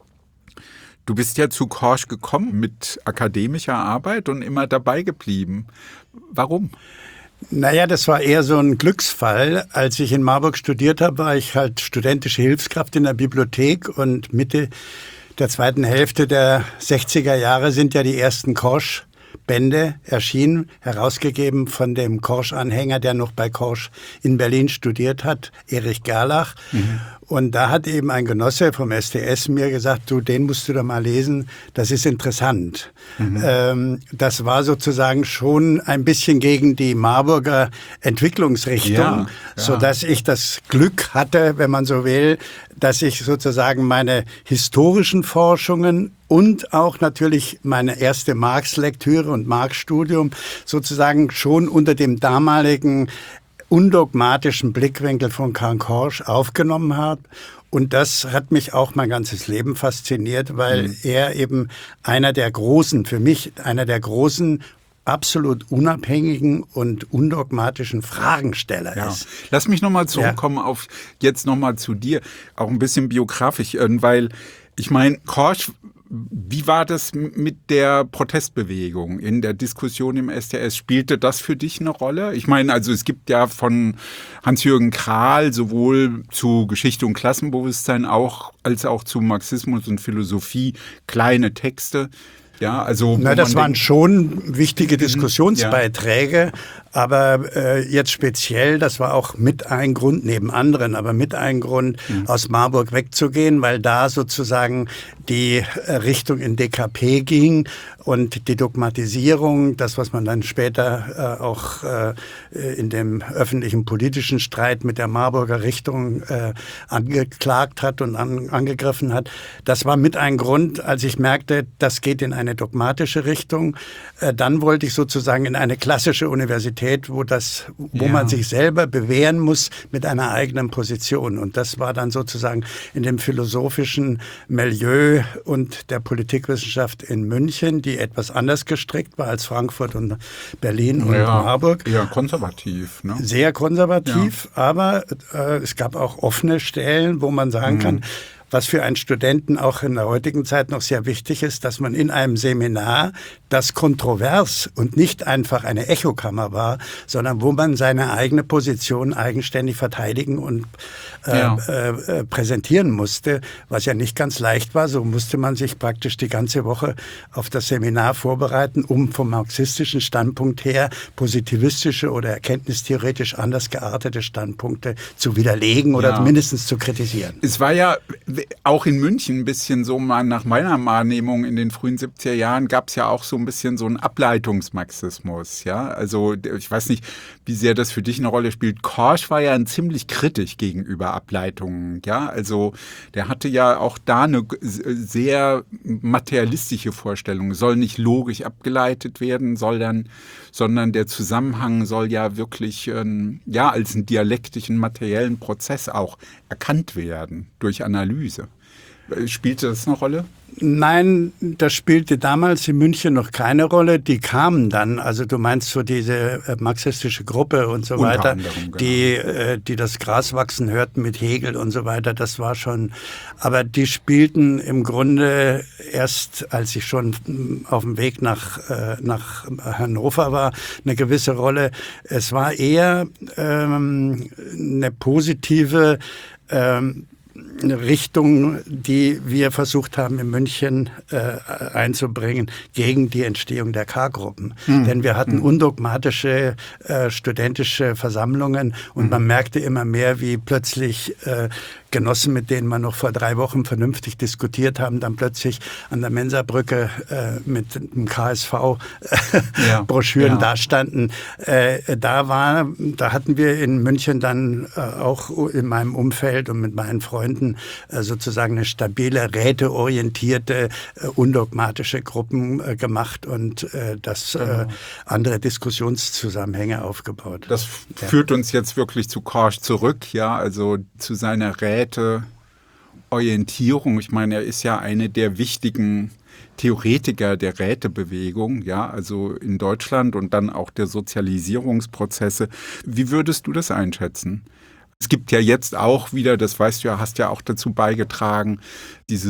Du bist ja zu Korsch gekommen mit akademischer Arbeit und immer dabei geblieben. Warum? Naja, das war eher so ein Glücksfall. Als ich in Marburg studiert habe, war ich halt studentische Hilfskraft in der Bibliothek und Mitte der zweiten Hälfte der sechziger Jahre sind ja die ersten Korsch-Bände erschienen, herausgegeben von dem Korsch-Anhänger, der noch bei Korsch in Berlin studiert hat, Erich Gerlach. Mhm. Und da hat eben ein Genosse vom S T S mir gesagt, du, den musst du doch mal lesen, das ist interessant. Mhm. Ähm, das war sozusagen schon ein bisschen gegen die Marburger Entwicklungsrichtung, ja, ja. sodass ich das Glück hatte, wenn man so will, dass ich sozusagen meine historischen Forschungen und auch natürlich meine erste Marx-Lektüre und Marx-Studium sozusagen schon unter dem damaligen undogmatischen Blickwinkel von Karl Korsch aufgenommen habe. Und das hat mich auch mein ganzes Leben fasziniert, weil mhm. er eben einer der großen, für mich einer der großen, absolut unabhängigen und undogmatischen Fragensteller ja. ist. Lass mich nochmal zurückkommen ja. auf jetzt nochmal zu dir, auch ein bisschen biografisch, weil ich meine, Korsch, wie war das mit der Protestbewegung in der Diskussion im S T S? Spielte das für dich eine Rolle? Ich meine, also es gibt ja von Hans-Jürgen Krahl sowohl zu Geschichte und Klassenbewusstsein auch, als auch zu Marxismus und Philosophie kleine Texte. Ja, also Na, das waren denkt, schon wichtige Diskussionsbeiträge, ja. aber äh, jetzt speziell, das war auch mit ein Grund, neben anderen, aber mit ein Grund, mhm. aus Marburg wegzugehen, weil da sozusagen die äh, Richtung in D K P ging und die Dogmatisierung, das, was man dann später äh, auch äh, in dem öffentlichen politischen Streit mit der Marburger Richtung äh, angeklagt hat und an, angegriffen hat, das war mit ein Grund, als ich merkte, das geht in eine eine dogmatische Richtung. Dann wollte ich sozusagen in eine klassische Universität, wo das, wo ja. man sich selber bewähren muss mit einer eigenen Position. Und das war dann sozusagen in dem philosophischen Milieu und der Politikwissenschaft in München, die etwas anders gestrickt war als Frankfurt und Berlin und ja, Marburg. Ja, konservativ. Ne? Sehr konservativ, ja. aber äh, es gab auch offene Stellen, wo man sagen mhm. kann, was für einen Studenten auch in der heutigen Zeit noch sehr wichtig ist, dass man in einem Seminar, das kontrovers und nicht einfach eine Echokammer war, sondern wo man seine eigene Position eigenständig verteidigen und äh, ja. äh, präsentieren musste, was ja nicht ganz leicht war. So musste man sich praktisch die ganze Woche auf das Seminar vorbereiten, um vom marxistischen Standpunkt her positivistische oder erkenntnistheoretisch anders geartete Standpunkte zu widerlegen oder ja. mindestens zu kritisieren. Es war ja auch in München ein bisschen so, nach meiner Wahrnehmung in den frühen siebziger Jahren gab es ja auch so ein bisschen so einen Ableitungsmarxismus. Ja? Also ich weiß nicht, wie sehr das für dich eine Rolle spielt. Korsch war ja ein ziemlich kritisch gegenüber Ableitungen. Ja? Also der hatte ja auch da eine sehr materialistische Vorstellung. Soll nicht logisch abgeleitet werden, soll dann, sondern der Zusammenhang soll ja wirklich ähm, ja, als einen dialektischen, materiellen Prozess auch erkannt werden durch Analyse. Spielte das eine Rolle? Nein, das spielte damals in München noch keine Rolle. Die kamen dann, also du meinst so diese äh, marxistische Gruppe und so Unter weiter, anderem, genau. die, äh, die das Gras wachsen hörten mit Hegel und so weiter, das war schon, aber die spielten im Grunde erst, als ich schon auf dem Weg nach, äh, nach Hannover war, eine gewisse Rolle. Es war eher ähm, eine positive ähm, eine Richtung, die wir versucht haben in München äh, einzubringen gegen die Entstehung der K-Gruppen. Mhm. Denn wir hatten undogmatische äh, studentische Versammlungen und mhm. man merkte immer mehr, wie plötzlich äh, Genossen, mit denen man noch vor drei Wochen vernünftig diskutiert haben, dann plötzlich an der Mensabrücke äh, mit dem K S V-Broschüren äh, ja, ja. dastanden. Äh, da war, da hatten wir in München dann äh, auch in meinem Umfeld und mit meinen Freunden äh, sozusagen eine stabile, räteorientierte, äh, undogmatische Gruppen äh, gemacht und äh, das äh, genau. andere Diskussionszusammenhänge aufgebaut. Das ja. führt uns jetzt wirklich zu Korsch zurück, ja, also zu seiner Räte Orientierung. Ich meine, er ist ja eine der wichtigen Theoretiker der Rätebewegung, ja, also in Deutschland und dann auch der Sozialisierungsprozesse. Wie würdest du das einschätzen? Es gibt ja jetzt auch wieder, das weißt du ja, hast ja auch dazu beigetragen, diese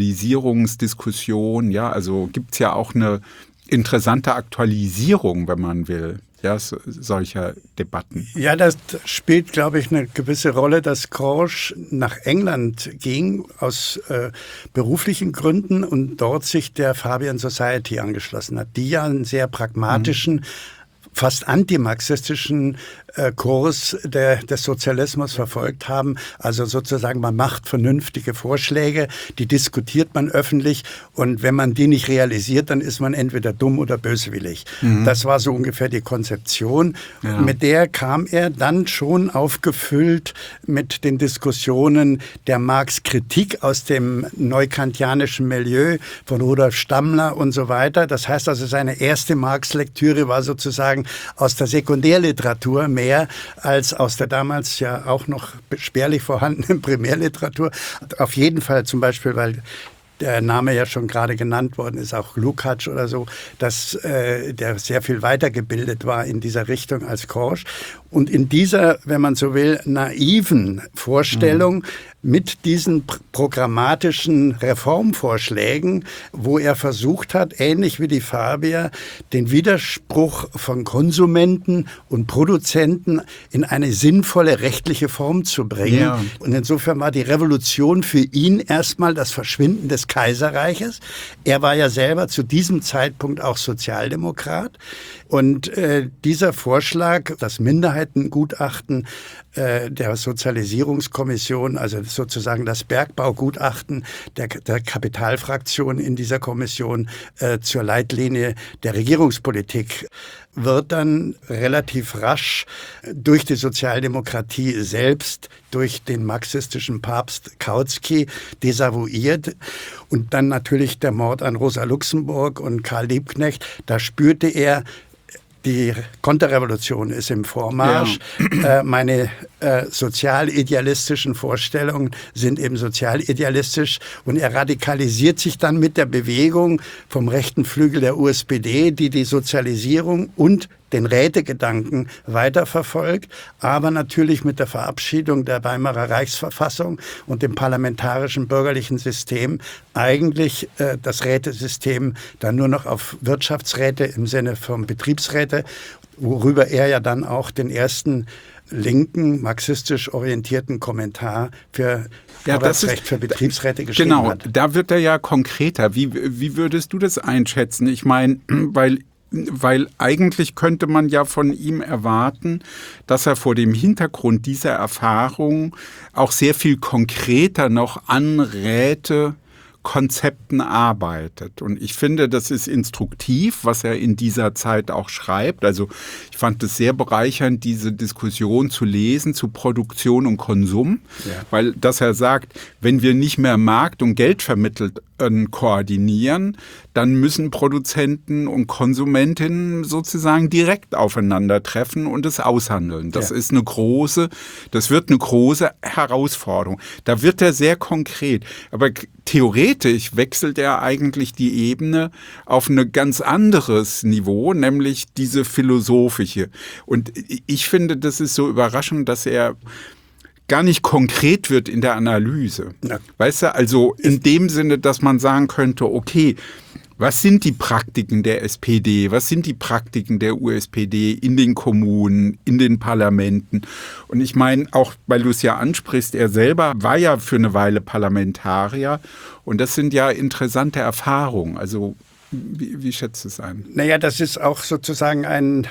Sozialisierungsdiskussion, ja, also gibt es ja auch eine interessante Aktualisierung, wenn man will. Ja, so, solcher Debatten. Ja, das spielt, glaube ich, eine gewisse Rolle, dass Korsch nach England ging aus äh, beruflichen Gründen und dort sich der Fabian Society angeschlossen hat, die ja einen sehr pragmatischen, mhm. fast antimarxistischen äh, Kurs der, des Sozialismus verfolgt haben. Also sozusagen, man macht vernünftige Vorschläge, die diskutiert man öffentlich und wenn man die nicht realisiert, dann ist man entweder dumm oder böswillig. Mhm. Das war so ungefähr die Konzeption. Ja. Mit der kam er dann schon aufgefüllt mit den Diskussionen der Marx-Kritik aus dem neukantianischen Milieu von Rudolf Stammler und so weiter. Das heißt also, seine erste Marx-Lektüre war sozusagen aus der Sekundärliteratur mehr als aus der damals ja auch noch spärlich vorhandenen Primärliteratur. Auf jeden Fall zum Beispiel, weil der Name ja schon gerade genannt worden ist, auch Lukács oder so, dass äh, der sehr viel weitergebildet war in dieser Richtung als Korsch. Und in dieser, wenn man so will, naiven Vorstellung mhm. mit diesen programmatischen Reformvorschlägen, wo er versucht hat, ähnlich wie die Fabier, den Widerspruch von Konsumenten und Produzenten in eine sinnvolle rechtliche Form zu bringen. Ja. Und insofern war die Revolution für ihn erstmal das Verschwinden des Kaiserreiches. Er war ja selber zu diesem Zeitpunkt auch Sozialdemokrat. Und äh, dieser Vorschlag, das Minderheitengutachten äh, der Sozialisierungskommission, also sozusagen das Bergbaugutachten der, der Kapitalfraktion in dieser Kommission äh, zur Leitlinie der Regierungspolitik, wird dann relativ rasch durch die Sozialdemokratie selbst, durch den marxistischen Papst Kautsky desavouiert. Und dann natürlich der Mord an Rosa Luxemburg und Karl Liebknecht. Da spürte er, die Konterrevolution ist im Vormarsch. Ja. Äh, meine äh, sozialidealistischen Vorstellungen sind eben sozialidealistisch. Und er radikalisiert sich dann mit der Bewegung vom rechten Flügel der U S P D, die die Sozialisierung und den Rätegedanken weiterverfolgt, aber natürlich mit der Verabschiedung der Weimarer Reichsverfassung und dem parlamentarischen bürgerlichen System eigentlich äh, das Rätesystem dann nur noch auf Wirtschaftsräte im Sinne von Betriebsräte, worüber er ja dann auch den ersten linken, marxistisch orientierten Kommentar für ja, Arbeitsrecht für Betriebsräte geschrieben genau, hat. Genau, da wird er ja konkreter. Wie, wie würdest du das einschätzen? Ich meine, weil Weil eigentlich könnte man ja von ihm erwarten, dass er vor dem Hintergrund dieser Erfahrung auch sehr viel konkreter noch an Rätekonzepten arbeitet. Und ich finde, das ist instruktiv, was er in dieser Zeit auch schreibt. Also ich fand es sehr bereichernd, diese Diskussion zu lesen zu Produktion und Konsum, ja. Weil dass er sagt, wenn wir nicht mehr Markt und Geld vermittelt koordinieren, dann müssen Produzenten und Konsumentinnen sozusagen direkt aufeinandertreffen und es aushandeln. Das ja. ist eine große, das wird eine große Herausforderung. Da wird er sehr konkret. Aber theoretisch wechselt er eigentlich die Ebene auf ein ganz anderes Niveau, nämlich diese philosophische. Und ich finde, das ist so überraschend, dass er gar nicht konkret wird in der Analyse. Ja. Weißt du, also in dem Sinne, dass man sagen könnte, okay, was sind die Praktiken der S P D, was sind die Praktiken der U S P D in den Kommunen, in den Parlamenten? Und ich meine, auch weil du es ja ansprichst, er selber war ja für eine Weile Parlamentarier und das sind ja interessante Erfahrungen. Also wie, wie schätzt du es ein? Naja, das ist auch sozusagen ein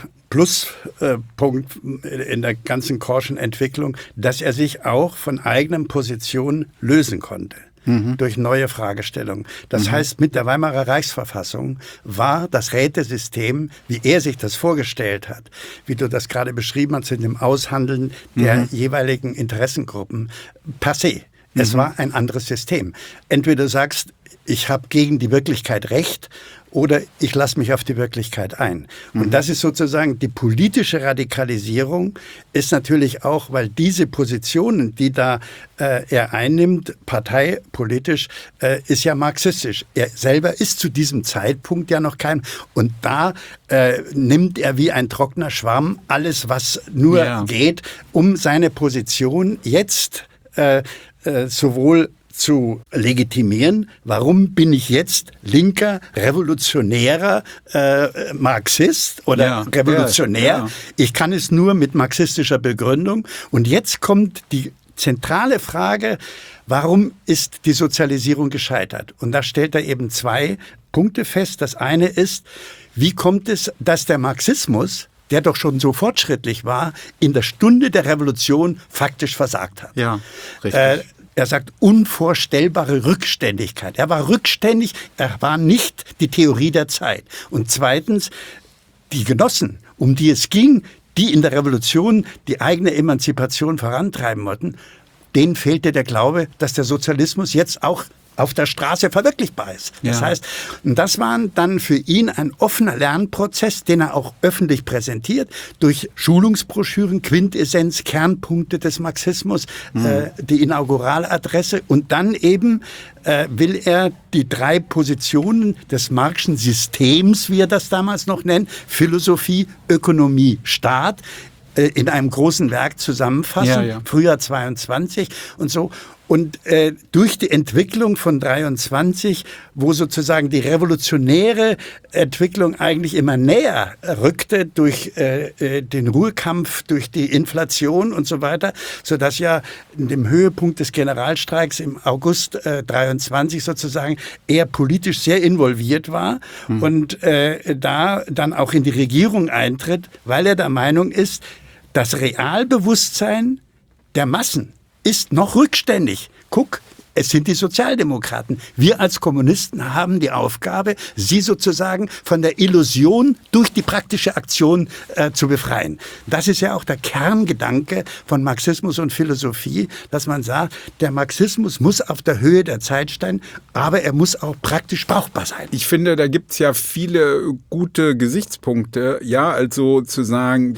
Pluspunkt in der ganzen Korschen Entwicklung, dass er sich auch von eigenen Positionen lösen konnte. Mhm. Durch neue Fragestellungen. Das mhm. heißt, mit der Weimarer Reichsverfassung war das Rätesystem, wie er sich das vorgestellt hat, wie du das gerade beschrieben hast, in dem Aushandeln der mhm. jeweiligen Interessengruppen, passé. Mhm. Es war ein anderes System. Entweder du sagst, ich habe gegen die Wirklichkeit recht, oder ich lasse mich auf die Wirklichkeit ein. Und mhm. das ist sozusagen die politische Radikalisierung, ist natürlich auch, weil diese Positionen, die da äh, er einnimmt, parteipolitisch, äh, ist ja marxistisch. Er selber ist zu diesem Zeitpunkt ja noch kein, und da äh, nimmt er wie ein trockener Schwamm alles, was nur ja. geht, um seine Position jetzt äh, äh, sowohl zu legitimieren. Warum bin ich jetzt linker, revolutionärer äh, Marxist oder ja, Revolutionär? Ja, ja. Ich kann es nur mit marxistischer Begründung. Und jetzt kommt die zentrale Frage, warum ist die Sozialisierung gescheitert? Und da stellt er eben zwei Punkte fest. Das eine ist, wie kommt es, dass der Marxismus, der doch schon so fortschrittlich war, in der Stunde der Revolution faktisch versagt hat? Ja, richtig. Äh, Er sagt unvorstellbare Rückständigkeit. Er war rückständig, er war nicht die Theorie der Zeit. Und zweitens, die Genossen, um die es ging, die in der Revolution die eigene Emanzipation vorantreiben wollten, denen fehlte der Glaube, dass der Sozialismus jetzt auch auf der Straße verwirklichbar ist. Das ja. heißt, das war dann für ihn ein offener Lernprozess, den er auch öffentlich präsentiert, durch Schulungsbroschüren, Quintessenz, Kernpunkte des Marxismus, mhm. äh, die Inauguraladresse, und dann eben äh, will er die drei Positionen des Marxischen Systems, wie er das damals noch nennt, Philosophie, Ökonomie, Staat, äh, in einem großen Werk zusammenfassen, ja, ja. Frühjahr zweiundzwanzig und so. Und äh, durch die Entwicklung von dreiundzwanzig, wo sozusagen die revolutionäre Entwicklung eigentlich immer näher rückte durch äh, den Ruhrkampf, durch die Inflation und so weiter, sodass ja in dem Höhepunkt des Generalstreiks im August äh, dreiundzwanzig sozusagen er politisch sehr involviert war mhm. und äh, da dann auch in die Regierung eintritt, weil er der Meinung ist, das Realbewusstsein der Massen ist noch rückständig. Guck, es sind die Sozialdemokraten. Wir als Kommunisten haben die Aufgabe, sie sozusagen von der Illusion durch die praktische Aktion äh, zu befreien. Das ist ja auch der Kerngedanke von Marxismus und Philosophie, dass man sagt, der Marxismus muss auf der Höhe der Zeit stehen, aber er muss auch praktisch brauchbar sein. Ich finde, da gibt es ja viele gute Gesichtspunkte. Ja, also zu sagen,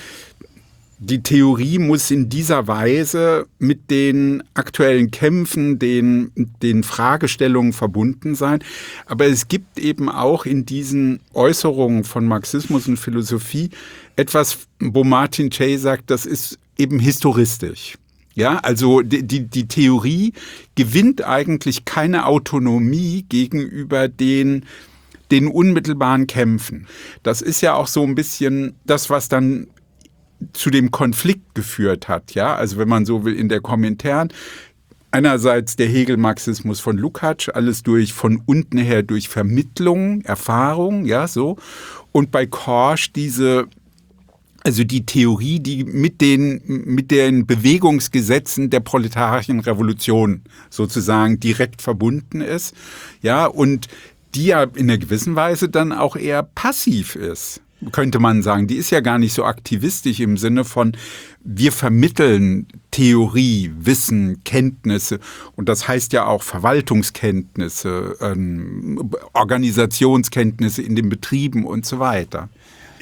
die Theorie muss in dieser Weise mit den aktuellen Kämpfen, den, den Fragestellungen verbunden sein. Aber es gibt eben auch in diesen Äußerungen von Marxismus und Philosophie etwas, wo Martin Jay sagt, das ist eben historistisch. Ja, also die, die, die Theorie gewinnt eigentlich keine Autonomie gegenüber den den unmittelbaren Kämpfen. Das ist ja auch so ein bisschen das, was dann zu dem Konflikt geführt hat, ja, also wenn man so will, in der Komintern. Einerseits der Hegel-Marxismus von Lukács, alles durch, von unten her durch Vermittlung, Erfahrung, ja, so. Und bei Korsch diese, also die Theorie, die mit den, mit den Bewegungsgesetzen der proletarischen Revolution sozusagen direkt verbunden ist, ja, und die ja in einer gewissen Weise dann auch eher passiv ist. könnte man sagen. Die ist ja gar nicht so aktivistisch im Sinne von, wir vermitteln Theorie, Wissen, Kenntnisse. Und das heißt ja auch Verwaltungskenntnisse, ähm, Organisationskenntnisse in den Betrieben und so weiter.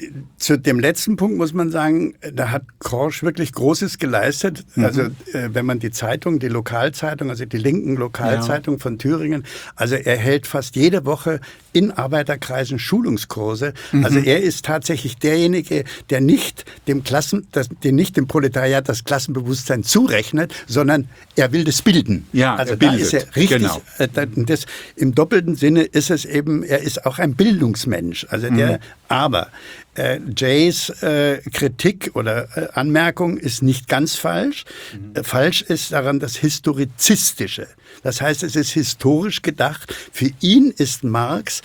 Zu dem letzten Punkt muss man sagen, da hat Korsch wirklich Großes geleistet. Mhm. Also äh, wenn man die Zeitung, die Lokalzeitung, also die linken Lokalzeitung ja. von Thüringen, also er hält fast jede Woche in Arbeiterkreisen Schulungskurse. Mhm. Also er ist tatsächlich derjenige, der nicht dem Klassen, das, der nicht dem Proletariat das Klassenbewusstsein zurechnet, sondern er will das bilden. Ja, also er da bildet. ist er richtig. Genau. Äh, das, im doppelten Sinne ist es eben, er ist auch ein Bildungsmensch. Also der, mhm. aber Äh, Jays äh, Kritik oder äh, Anmerkung ist nicht ganz falsch. Mhm. Äh, falsch ist daran das Historizistische. Das heißt, es ist historisch gedacht. Für ihn ist Marx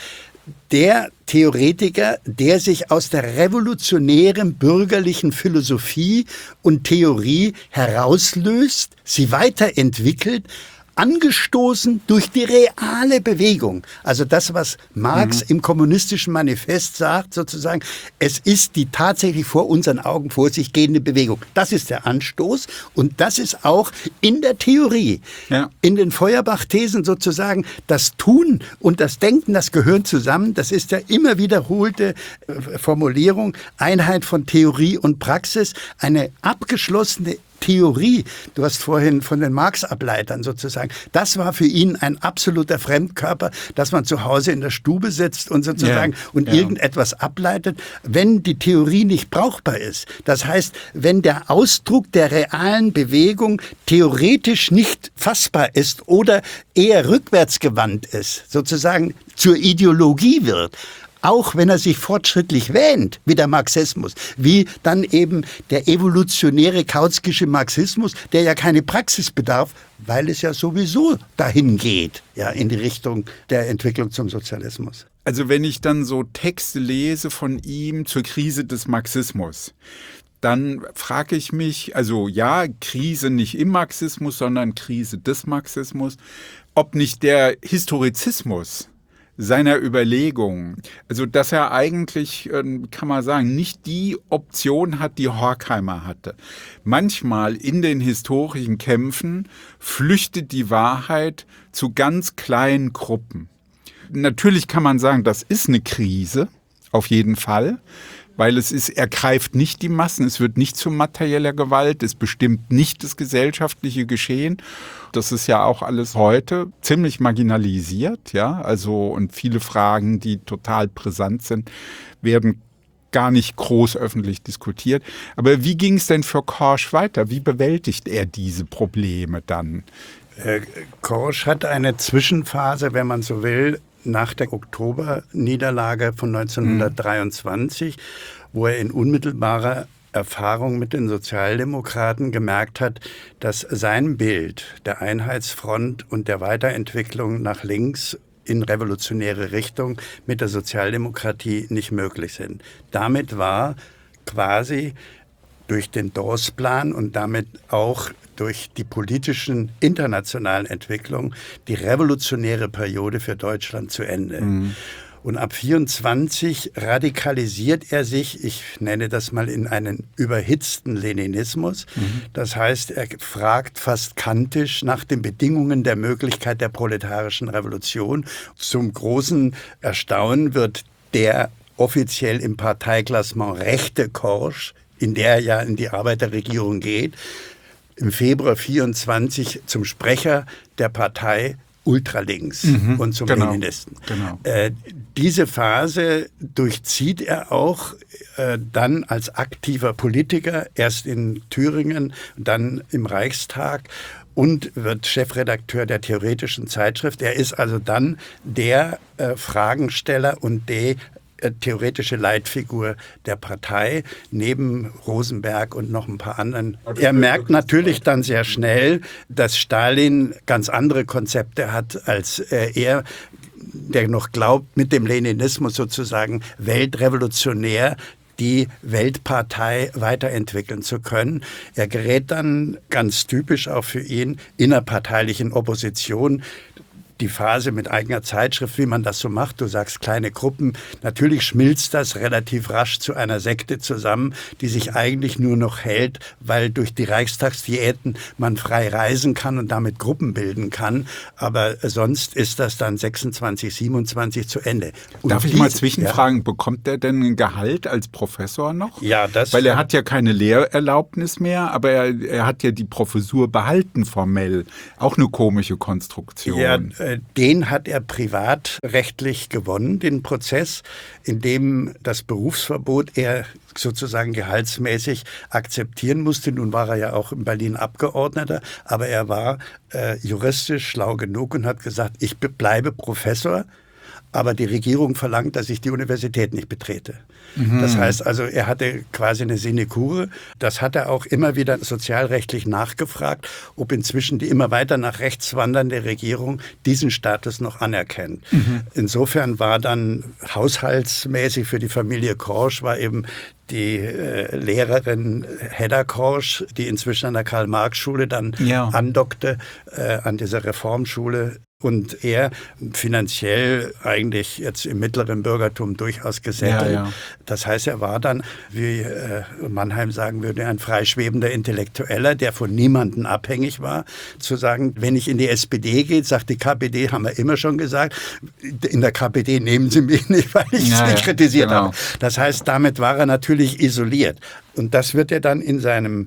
der Theoretiker, der sich aus der revolutionären bürgerlichen Philosophie und Theorie herauslöst, sie weiterentwickelt, angestoßen durch die reale Bewegung. Also das, was Marx mhm. im Kommunistischen Manifest sagt, sozusagen, es ist die tatsächlich vor unseren Augen vor sich gehende Bewegung. Das ist der Anstoß und das ist auch in der Theorie, ja. in den Feuerbach-Thesen sozusagen, das Tun und das Denken, das gehören zusammen. Das ist der immer wiederholte Formulierung, Einheit von Theorie und Praxis, eine abgeschlossene Theorie, du hast vorhin von den Marx-Ableitern sozusagen, das war für ihn ein absoluter Fremdkörper, dass man zu Hause in der Stube sitzt und sozusagen ja, und ja. irgendetwas ableitet, wenn die Theorie nicht brauchbar ist. Das heißt, wenn der Ausdruck der realen Bewegung theoretisch nicht fassbar ist oder eher rückwärtsgewandt ist, sozusagen zur Ideologie wird, auch wenn er sich fortschrittlich wähnt, wie der Marxismus, wie dann eben der evolutionäre kautskische Marxismus, der ja keine Praxis bedarf, weil es ja sowieso dahin geht, ja, in die Richtung der Entwicklung zum Sozialismus. Also wenn ich dann so Texte lese von ihm zur Krise des Marxismus, dann frage ich mich, also ja, Krise nicht im Marxismus, sondern Krise des Marxismus, ob nicht der Historizismus seiner Überlegungen, also dass er eigentlich, kann man sagen, nicht die Option hat, die Horkheimer hatte. Manchmal in den historischen Kämpfen flüchtet die Wahrheit zu ganz kleinen Gruppen. Natürlich kann man sagen, das ist eine Krise, auf jeden Fall, weil es ist, er greift nicht die Massen, es wird nicht zu materieller Gewalt, es bestimmt nicht das gesellschaftliche Geschehen. Das ist ja auch alles heute ziemlich marginalisiert, ja, also und viele Fragen, die total brisant sind, werden gar nicht groß öffentlich diskutiert. Aber wie ging es denn für Korsch weiter? Wie bewältigt er diese Probleme dann? Äh, Korsch hat eine Zwischenphase, wenn man so will, nach der Oktoberniederlage von neunzehnhundertdreiundzwanzig, mhm. wo er in unmittelbarer Erfahrung mit den Sozialdemokraten gemerkt hat, dass sein Bild der Einheitsfront und der Weiterentwicklung nach links in revolutionäre Richtung mit der Sozialdemokratie nicht möglich sind. Damit war quasi durch den Dawes-Plan und damit auch durch die politischen internationalen Entwicklungen die revolutionäre Periode für Deutschland zu Ende. Mhm. Und ab vierundzwanzig radikalisiert er sich, ich nenne das mal in einen überhitzten Leninismus. Mhm. Das heißt, er fragt fast kantisch nach den Bedingungen der Möglichkeit der proletarischen Revolution. Zum großen Erstaunen wird der offiziell im Parteiklassement rechte Korsch, in der er ja in die Arbeiterregierung geht, im Februar vierundzwanzig zum Sprecher der Partei ultralinks mhm, und zum genau, Leninisten. Genau. Äh, diese Phase durchzieht er auch äh, dann als aktiver Politiker, erst in Thüringen, dann im Reichstag und wird Chefredakteur der Theoretischen Zeitschrift. Er ist also dann der äh, Fragensteller und der theoretische Leitfigur der Partei, neben Rosenberg und noch ein paar anderen. Er merkt natürlich dann sehr schnell, dass Stalin ganz andere Konzepte hat, als äh, er, der noch glaubt, mit dem Leninismus sozusagen weltrevolutionär die Weltpartei weiterentwickeln zu können. Er gerät dann, ganz typisch auch für ihn, innerparteilichen Opposition. die Phase mit eigener Zeitschrift, wie man das so macht. Du sagst kleine Gruppen. Natürlich schmilzt das relativ rasch zu einer Sekte zusammen, die sich eigentlich nur noch hält, weil durch die Reichstagsdiäten man frei reisen kann und damit Gruppen bilden kann. Aber sonst ist das dann sechsundzwanzig, siebenundzwanzig zu Ende. Und Darf ich diese, mal zwischenfragen, ja? Bekommt er denn ein Gehalt als Professor noch? Ja, das... Weil er hat ja keine Lehrerlaubnis mehr, aber er, er hat ja die Professur behalten formell. Auch eine komische Konstruktion. Ja, äh, den hat er privatrechtlich gewonnen, den Prozess, in dem das Berufsverbot er sozusagen gehaltsmäßig akzeptieren musste. Nun war er ja auch in Berlin Abgeordneter, aber er war äh, juristisch schlau genug und hat gesagt, ich bleibe Professor, aber die Regierung verlangt, dass ich die Universität nicht betrete. Mhm. Das heißt also, er hatte quasi eine Sinekure. Das hat er auch immer wieder sozialrechtlich nachgefragt, ob inzwischen die immer weiter nach rechts wandernde Regierung diesen Status noch anerkennt. Mhm. Insofern war dann haushaltsmäßig für die Familie Korsch war eben die äh, Lehrerin Hedda Korsch, die inzwischen an der Karl-Marx-Schule dann ja. andockte, äh, an dieser Reformschule. Und er finanziell eigentlich jetzt im mittleren Bürgertum durchaus gesättelt. Ja, ja. Das heißt, er war dann, wie äh, Mannheim sagen würde, ein freischwebender Intellektueller, der von niemandem abhängig war. Zu sagen, wenn ich in die S P D gehe, sagt die K P D, haben wir immer schon gesagt, in der K P D nehmen Sie mich nicht, weil ich es ja, nicht ja, kritisiert genau. habe. Das heißt, damit war er natürlich isoliert. Und das wird er dann in seinem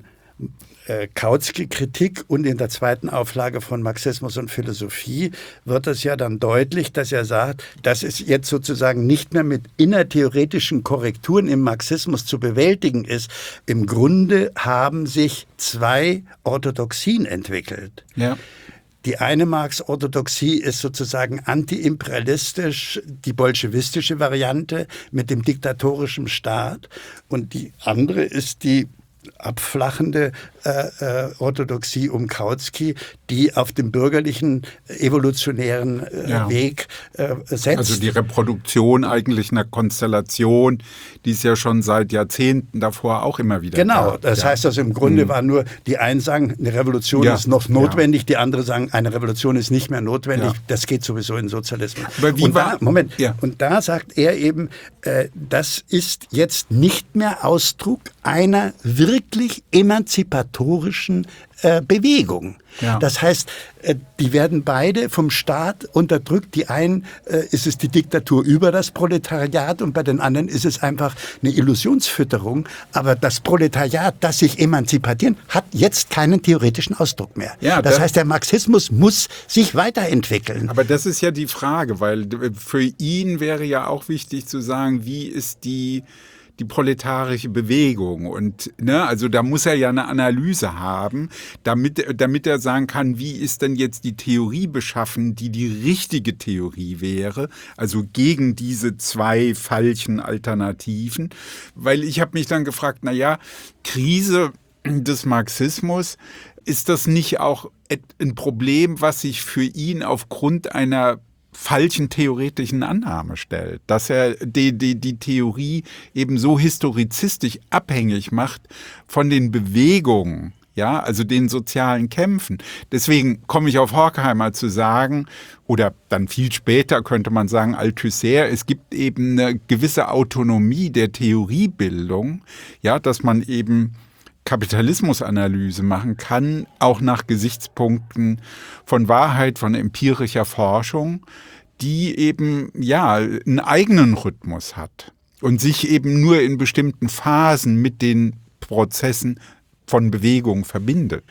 Kautsky-Kritik und in der zweiten Auflage von Marxismus und Philosophie wird es ja dann deutlich, dass er sagt, dass es jetzt sozusagen nicht mehr mit innertheoretischen Korrekturen im Marxismus zu bewältigen ist. Im Grunde haben sich zwei Orthodoxien entwickelt. Ja. Die eine Marx-Orthodoxie ist sozusagen antiimperialistisch, die bolschewistische Variante mit dem diktatorischen Staat. Und die andere ist die abflachende äh, äh, Orthodoxie um Kautsky, die auf dem bürgerlichen evolutionären äh, ja. Weg äh, setzt. Also die Reproduktion eigentlich einer Konstellation, die es ja schon seit Jahrzehnten davor auch immer wieder Genau, gab. das ja. heißt also im Grunde mhm. war nur, die einen sagen, eine Revolution ja. ist noch notwendig, ja. die anderen sagen, eine Revolution ist nicht mehr notwendig, ja. das geht sowieso in Sozialismus. Aber wie und war, da, Moment, ja. und da sagt er eben, äh, das ist jetzt nicht mehr Ausdruck einer wirklich emanzipatorischen äh, Bewegung. Ja. Das heißt, äh, die werden beide vom Staat unterdrückt. Die einen äh, ist es die Diktatur über das Proletariat und bei den anderen ist es einfach eine Illusionsfütterung. Aber das Proletariat, das sich emanzipiert, hat jetzt keinen theoretischen Ausdruck mehr. Ja, das, das heißt, der Marxismus muss sich weiterentwickeln. Aber das ist ja die Frage, weil für ihn wäre ja auch wichtig zu sagen, wie ist die die proletarische Bewegung und ne, also da muss er ja eine Analyse haben, damit, damit er sagen kann, wie ist denn jetzt die Theorie beschaffen, die die richtige Theorie wäre, also gegen diese zwei falschen Alternativen, weil ich habe mich dann gefragt, na ja, Krise des Marxismus, ist das nicht auch ein Problem, was sich für ihn aufgrund einer falschen theoretischen Annahme stellt, dass er die, die, die Theorie eben so historizistisch abhängig macht von den Bewegungen, ja, also den sozialen Kämpfen. Deswegen komme ich auf Horkheimer zu sagen, oder dann viel später könnte man sagen, Althusser, es gibt eben eine gewisse Autonomie der Theoriebildung, ja, dass man eben Kapitalismusanalyse machen kann, auch nach Gesichtspunkten von Wahrheit, von empirischer Forschung, die eben ja einen eigenen Rhythmus hat und sich eben nur in bestimmten Phasen mit den Prozessen von Bewegung verbindet.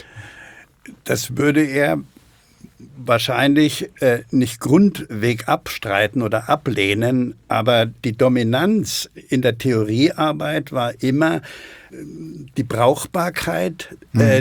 Das würde er wahrscheinlich äh, nicht grundweg abstreiten oder ablehnen, aber die Dominanz in der Theoriearbeit war immer die Brauchbarkeit, mhm. äh,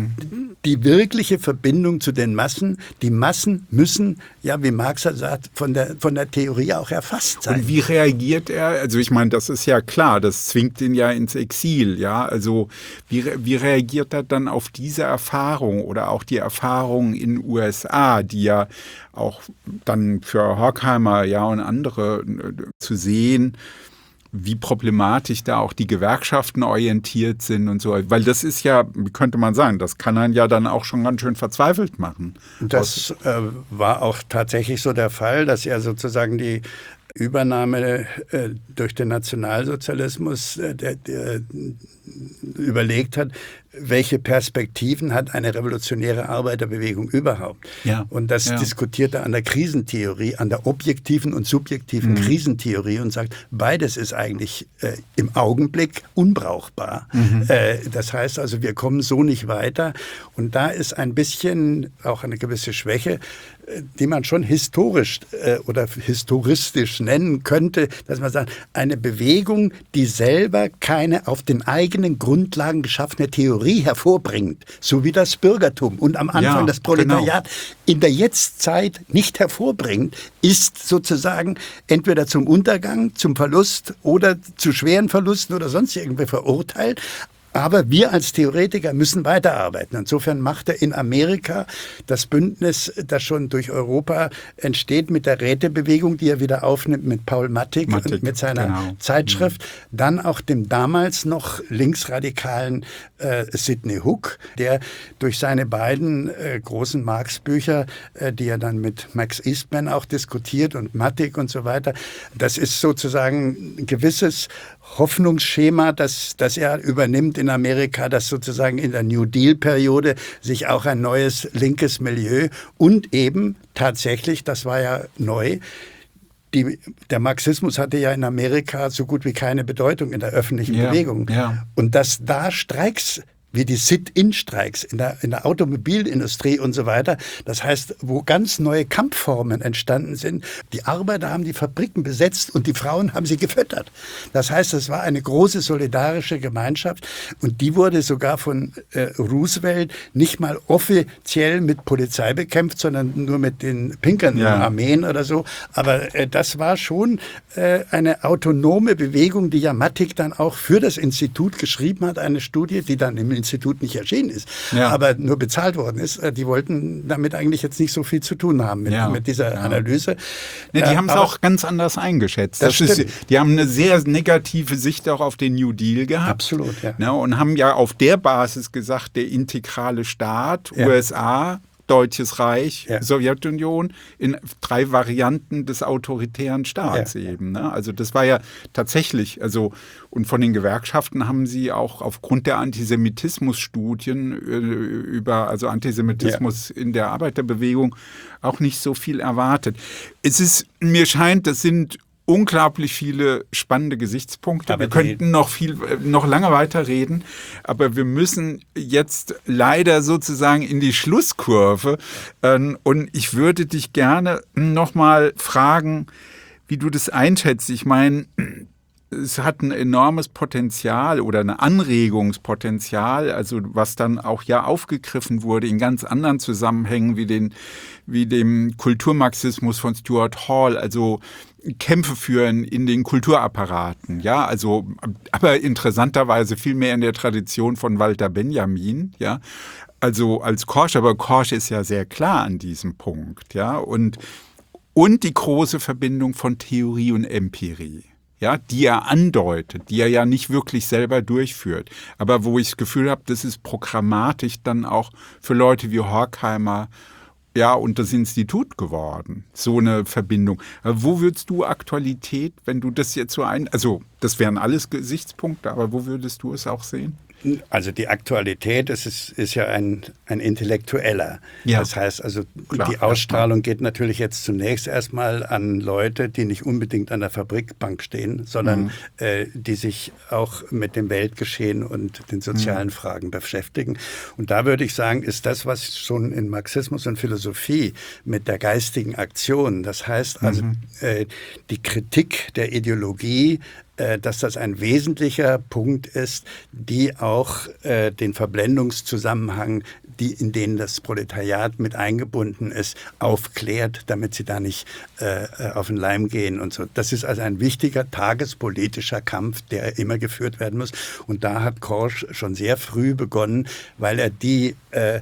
die wirkliche Verbindung zu den Massen. Die Massen müssen, ja, wie Marx sagt, von der, von der Theorie auch erfasst sein. Und wie reagiert er? Also ich meine, das ist ja klar, das zwingt ihn ja ins Exil, ja. Also wie, wie reagiert er dann auf diese Erfahrung oder auch die Erfahrung in den U S A, die ja auch dann für Horkheimer, ja, und andere zu sehen wie problematisch da auch die Gewerkschaften orientiert sind und so. Weil das ist ja, könnte man sagen, das kann einen ja dann auch schon ganz schön verzweifelt machen. Das äh, war auch tatsächlich so der Fall, dass er sozusagen die Übernahme äh, durch den Nationalsozialismus äh, der, der überlegt hat, welche Perspektiven hat eine revolutionäre Arbeiterbewegung überhaupt? Ja. Und das ja. diskutiert er an der Krisentheorie, an der objektiven und subjektiven mhm. Krisentheorie und sagt, beides ist eigentlich äh, im Augenblick unbrauchbar. Mhm. Äh, das heißt also, wir kommen so nicht weiter. Und da ist ein bisschen auch eine gewisse Schwäche, äh, die man schon historisch äh, oder historistisch nennen könnte, dass man sagt, eine Bewegung, die selber keine auf den eigenen Grundlagen geschaffene Theorie hervorbringt, so wie das Bürgertum und am Anfang ja, das Proletariat genau. in der Jetztzeit nicht hervorbringt, ist sozusagen entweder zum Untergang, zum Verlust oder zu schweren Verlusten oder sonst irgendwie verurteilt. Aber wir als Theoretiker müssen weiterarbeiten. Insofern macht er in Amerika das Bündnis, das schon durch Europa entsteht, mit der Rätebewegung, die er wieder aufnimmt mit Paul Mattig, Mattig und mit seiner genau. Zeitschrift. Mhm. Dann auch dem damals noch linksradikalen äh, Sidney Hook, der durch seine beiden äh, großen Marx-Bücher, äh, die er dann mit Max Eastman auch diskutiert und Mattig und so weiter, das ist sozusagen ein gewisses Hoffnungsschema, das, das er übernimmt in Amerika, dass sozusagen in der New Deal-Periode sich auch ein neues linkes Milieu und eben tatsächlich, das war ja neu, die, der Marxismus hatte ja in Amerika so gut wie keine Bedeutung in der öffentlichen ja, Bewegung. Ja. Und dass da Streiks wie die Sit-in-Streiks in der, in der Automobilindustrie und so weiter. Das heißt, wo ganz neue Kampfformen entstanden sind. Die Arbeiter haben die Fabriken besetzt und die Frauen haben sie gefüttert. Das heißt, es war eine große solidarische Gemeinschaft und die wurde sogar von äh, Roosevelt nicht mal offiziell mit Polizei bekämpft, sondern nur mit den pinkernden ja. Armeen oder so. Aber äh, das war schon äh, eine autonome Bewegung, die ja Mattig dann auch für das Institut geschrieben hat, eine Studie, die dann im Institut nicht erschienen ist, ja. aber nur bezahlt worden ist. Die wollten damit eigentlich jetzt nicht so viel zu tun haben mit, ja. mit dieser ja. Analyse. Ne, die äh, haben es auch ganz anders eingeschätzt. Das das ist, die haben eine sehr negative Sicht auch auf den New Deal gehabt. Absolut, ja. Ne, und haben ja auf der Basis gesagt, der integrale Staat, ja. U S A, Deutsches Reich, ja. Sowjetunion, in drei Varianten des autoritären Staats ja. eben. Ne? Also das war ja tatsächlich, also und von den Gewerkschaften haben sie auch aufgrund der Antisemitismusstudien äh, über, also Antisemitismus ja. in der Arbeiterbewegung auch nicht so viel erwartet. Es ist, mir scheint, das sind unglaublich viele spannende Gesichtspunkte. Aber wir könnten noch viel, noch lange weiterreden, aber wir müssen jetzt leider sozusagen in die Schlusskurve. Und ich würde dich gerne noch mal fragen, wie du das einschätzt. Ich meine, es hat ein enormes Potenzial oder ein Anregungspotenzial, also was dann auch ja aufgegriffen wurde in ganz anderen Zusammenhängen wie den, wie dem Kulturmarxismus von Stuart Hall, also Kämpfe führen in den Kulturapparaten, ja, also, aber interessanterweise viel mehr in der Tradition von Walter Benjamin, ja, also als Korsch, aber Korsch ist ja sehr klar an diesem Punkt, ja, und, und die große Verbindung von Theorie und Empirie. Ja, die er andeutet, die er ja nicht wirklich selber durchführt, aber wo ich das Gefühl habe, das ist programmatisch dann auch für Leute wie Horkheimer ja, und das Institut geworden, so eine Verbindung. Aber wo würdest du Aktualität, wenn du das jetzt so ein, also das wären alles Gesichtspunkte, aber wo würdest du es auch sehen? Also die Aktualität, das ist, ist ja ein, ein intellektueller. Ja. Das heißt also, Klar, die Ausstrahlung ja. geht natürlich jetzt zunächst erstmal an Leute, die nicht unbedingt an der Fabrikbank stehen, sondern mhm. äh, die sich auch mit dem Weltgeschehen und den sozialen mhm. Fragen beschäftigen. Und da würde ich sagen, ist das, was schon in Marxismus und Philosophie mit der geistigen Aktion, das heißt also mhm. äh, die Kritik der Ideologie, dass das ein wesentlicher Punkt ist, die auch äh, den Verblendungszusammenhang, die, in denen das Proletariat mit eingebunden ist, aufklärt, damit sie da nicht äh, auf den Leim gehen und so. Das ist also ein wichtiger tagespolitischer Kampf, der immer geführt werden muss. Und da hat Korsch schon sehr früh begonnen, weil er die äh,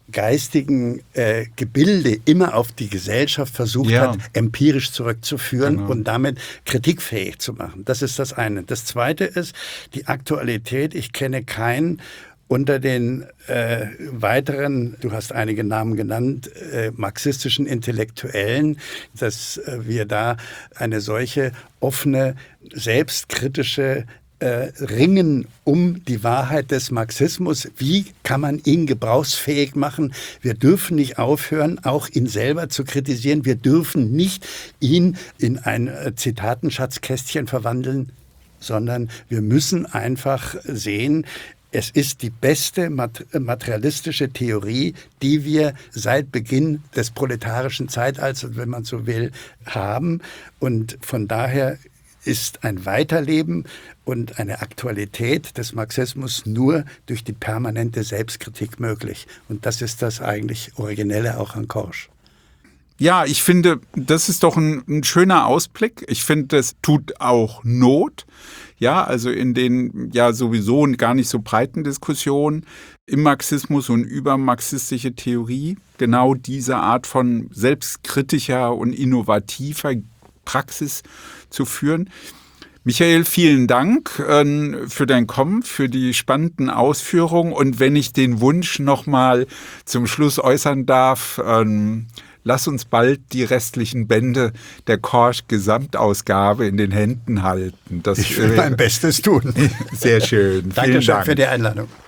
geistigen äh, Gebilde immer auf die Gesellschaft versucht ja. hat, empirisch zurückzuführen genau. und damit kritikfähig zu machen. Das ist das eine. Das zweite ist die Aktualität. Ich kenne keinen unter den äh, weiteren, du hast einige Namen genannt, äh, marxistischen Intellektuellen, dass äh, wir da eine solche offene, selbstkritische Äh, ringen um die Wahrheit des Marxismus. Wie kann man ihn gebrauchsfähig machen? Wir dürfen nicht aufhören, auch ihn selber zu kritisieren. Wir dürfen nicht ihn in ein äh, Zitatenschatzkästchen verwandeln, sondern wir müssen einfach sehen, es ist die beste materialistische Theorie, die wir seit Beginn des proletarischen Zeitalters, wenn man so will, haben. Und von daher ist ein Weiterleben und eine Aktualität des Marxismus nur durch die permanente Selbstkritik möglich. Und das ist das eigentlich Originelle auch an Korsch. Ja, ich finde, das ist doch ein, ein schöner Ausblick. Ich finde, das tut auch Not. Ja, also in den ja sowieso gar nicht so breiten Diskussionen im Marxismus und über marxistische Theorie genau diese Art von selbstkritischer und innovativer Praxis zu führen. Michael, vielen Dank äh, für dein Kommen, für die spannenden Ausführungen. Und wenn ich den Wunsch nochmal zum Schluss äußern darf, ähm, lass uns bald die restlichen Bände der Korsch-Gesamtausgabe in den Händen halten. Das, ich will äh, mein Bestes tun. Sehr schön. Danke schön für die Einladung.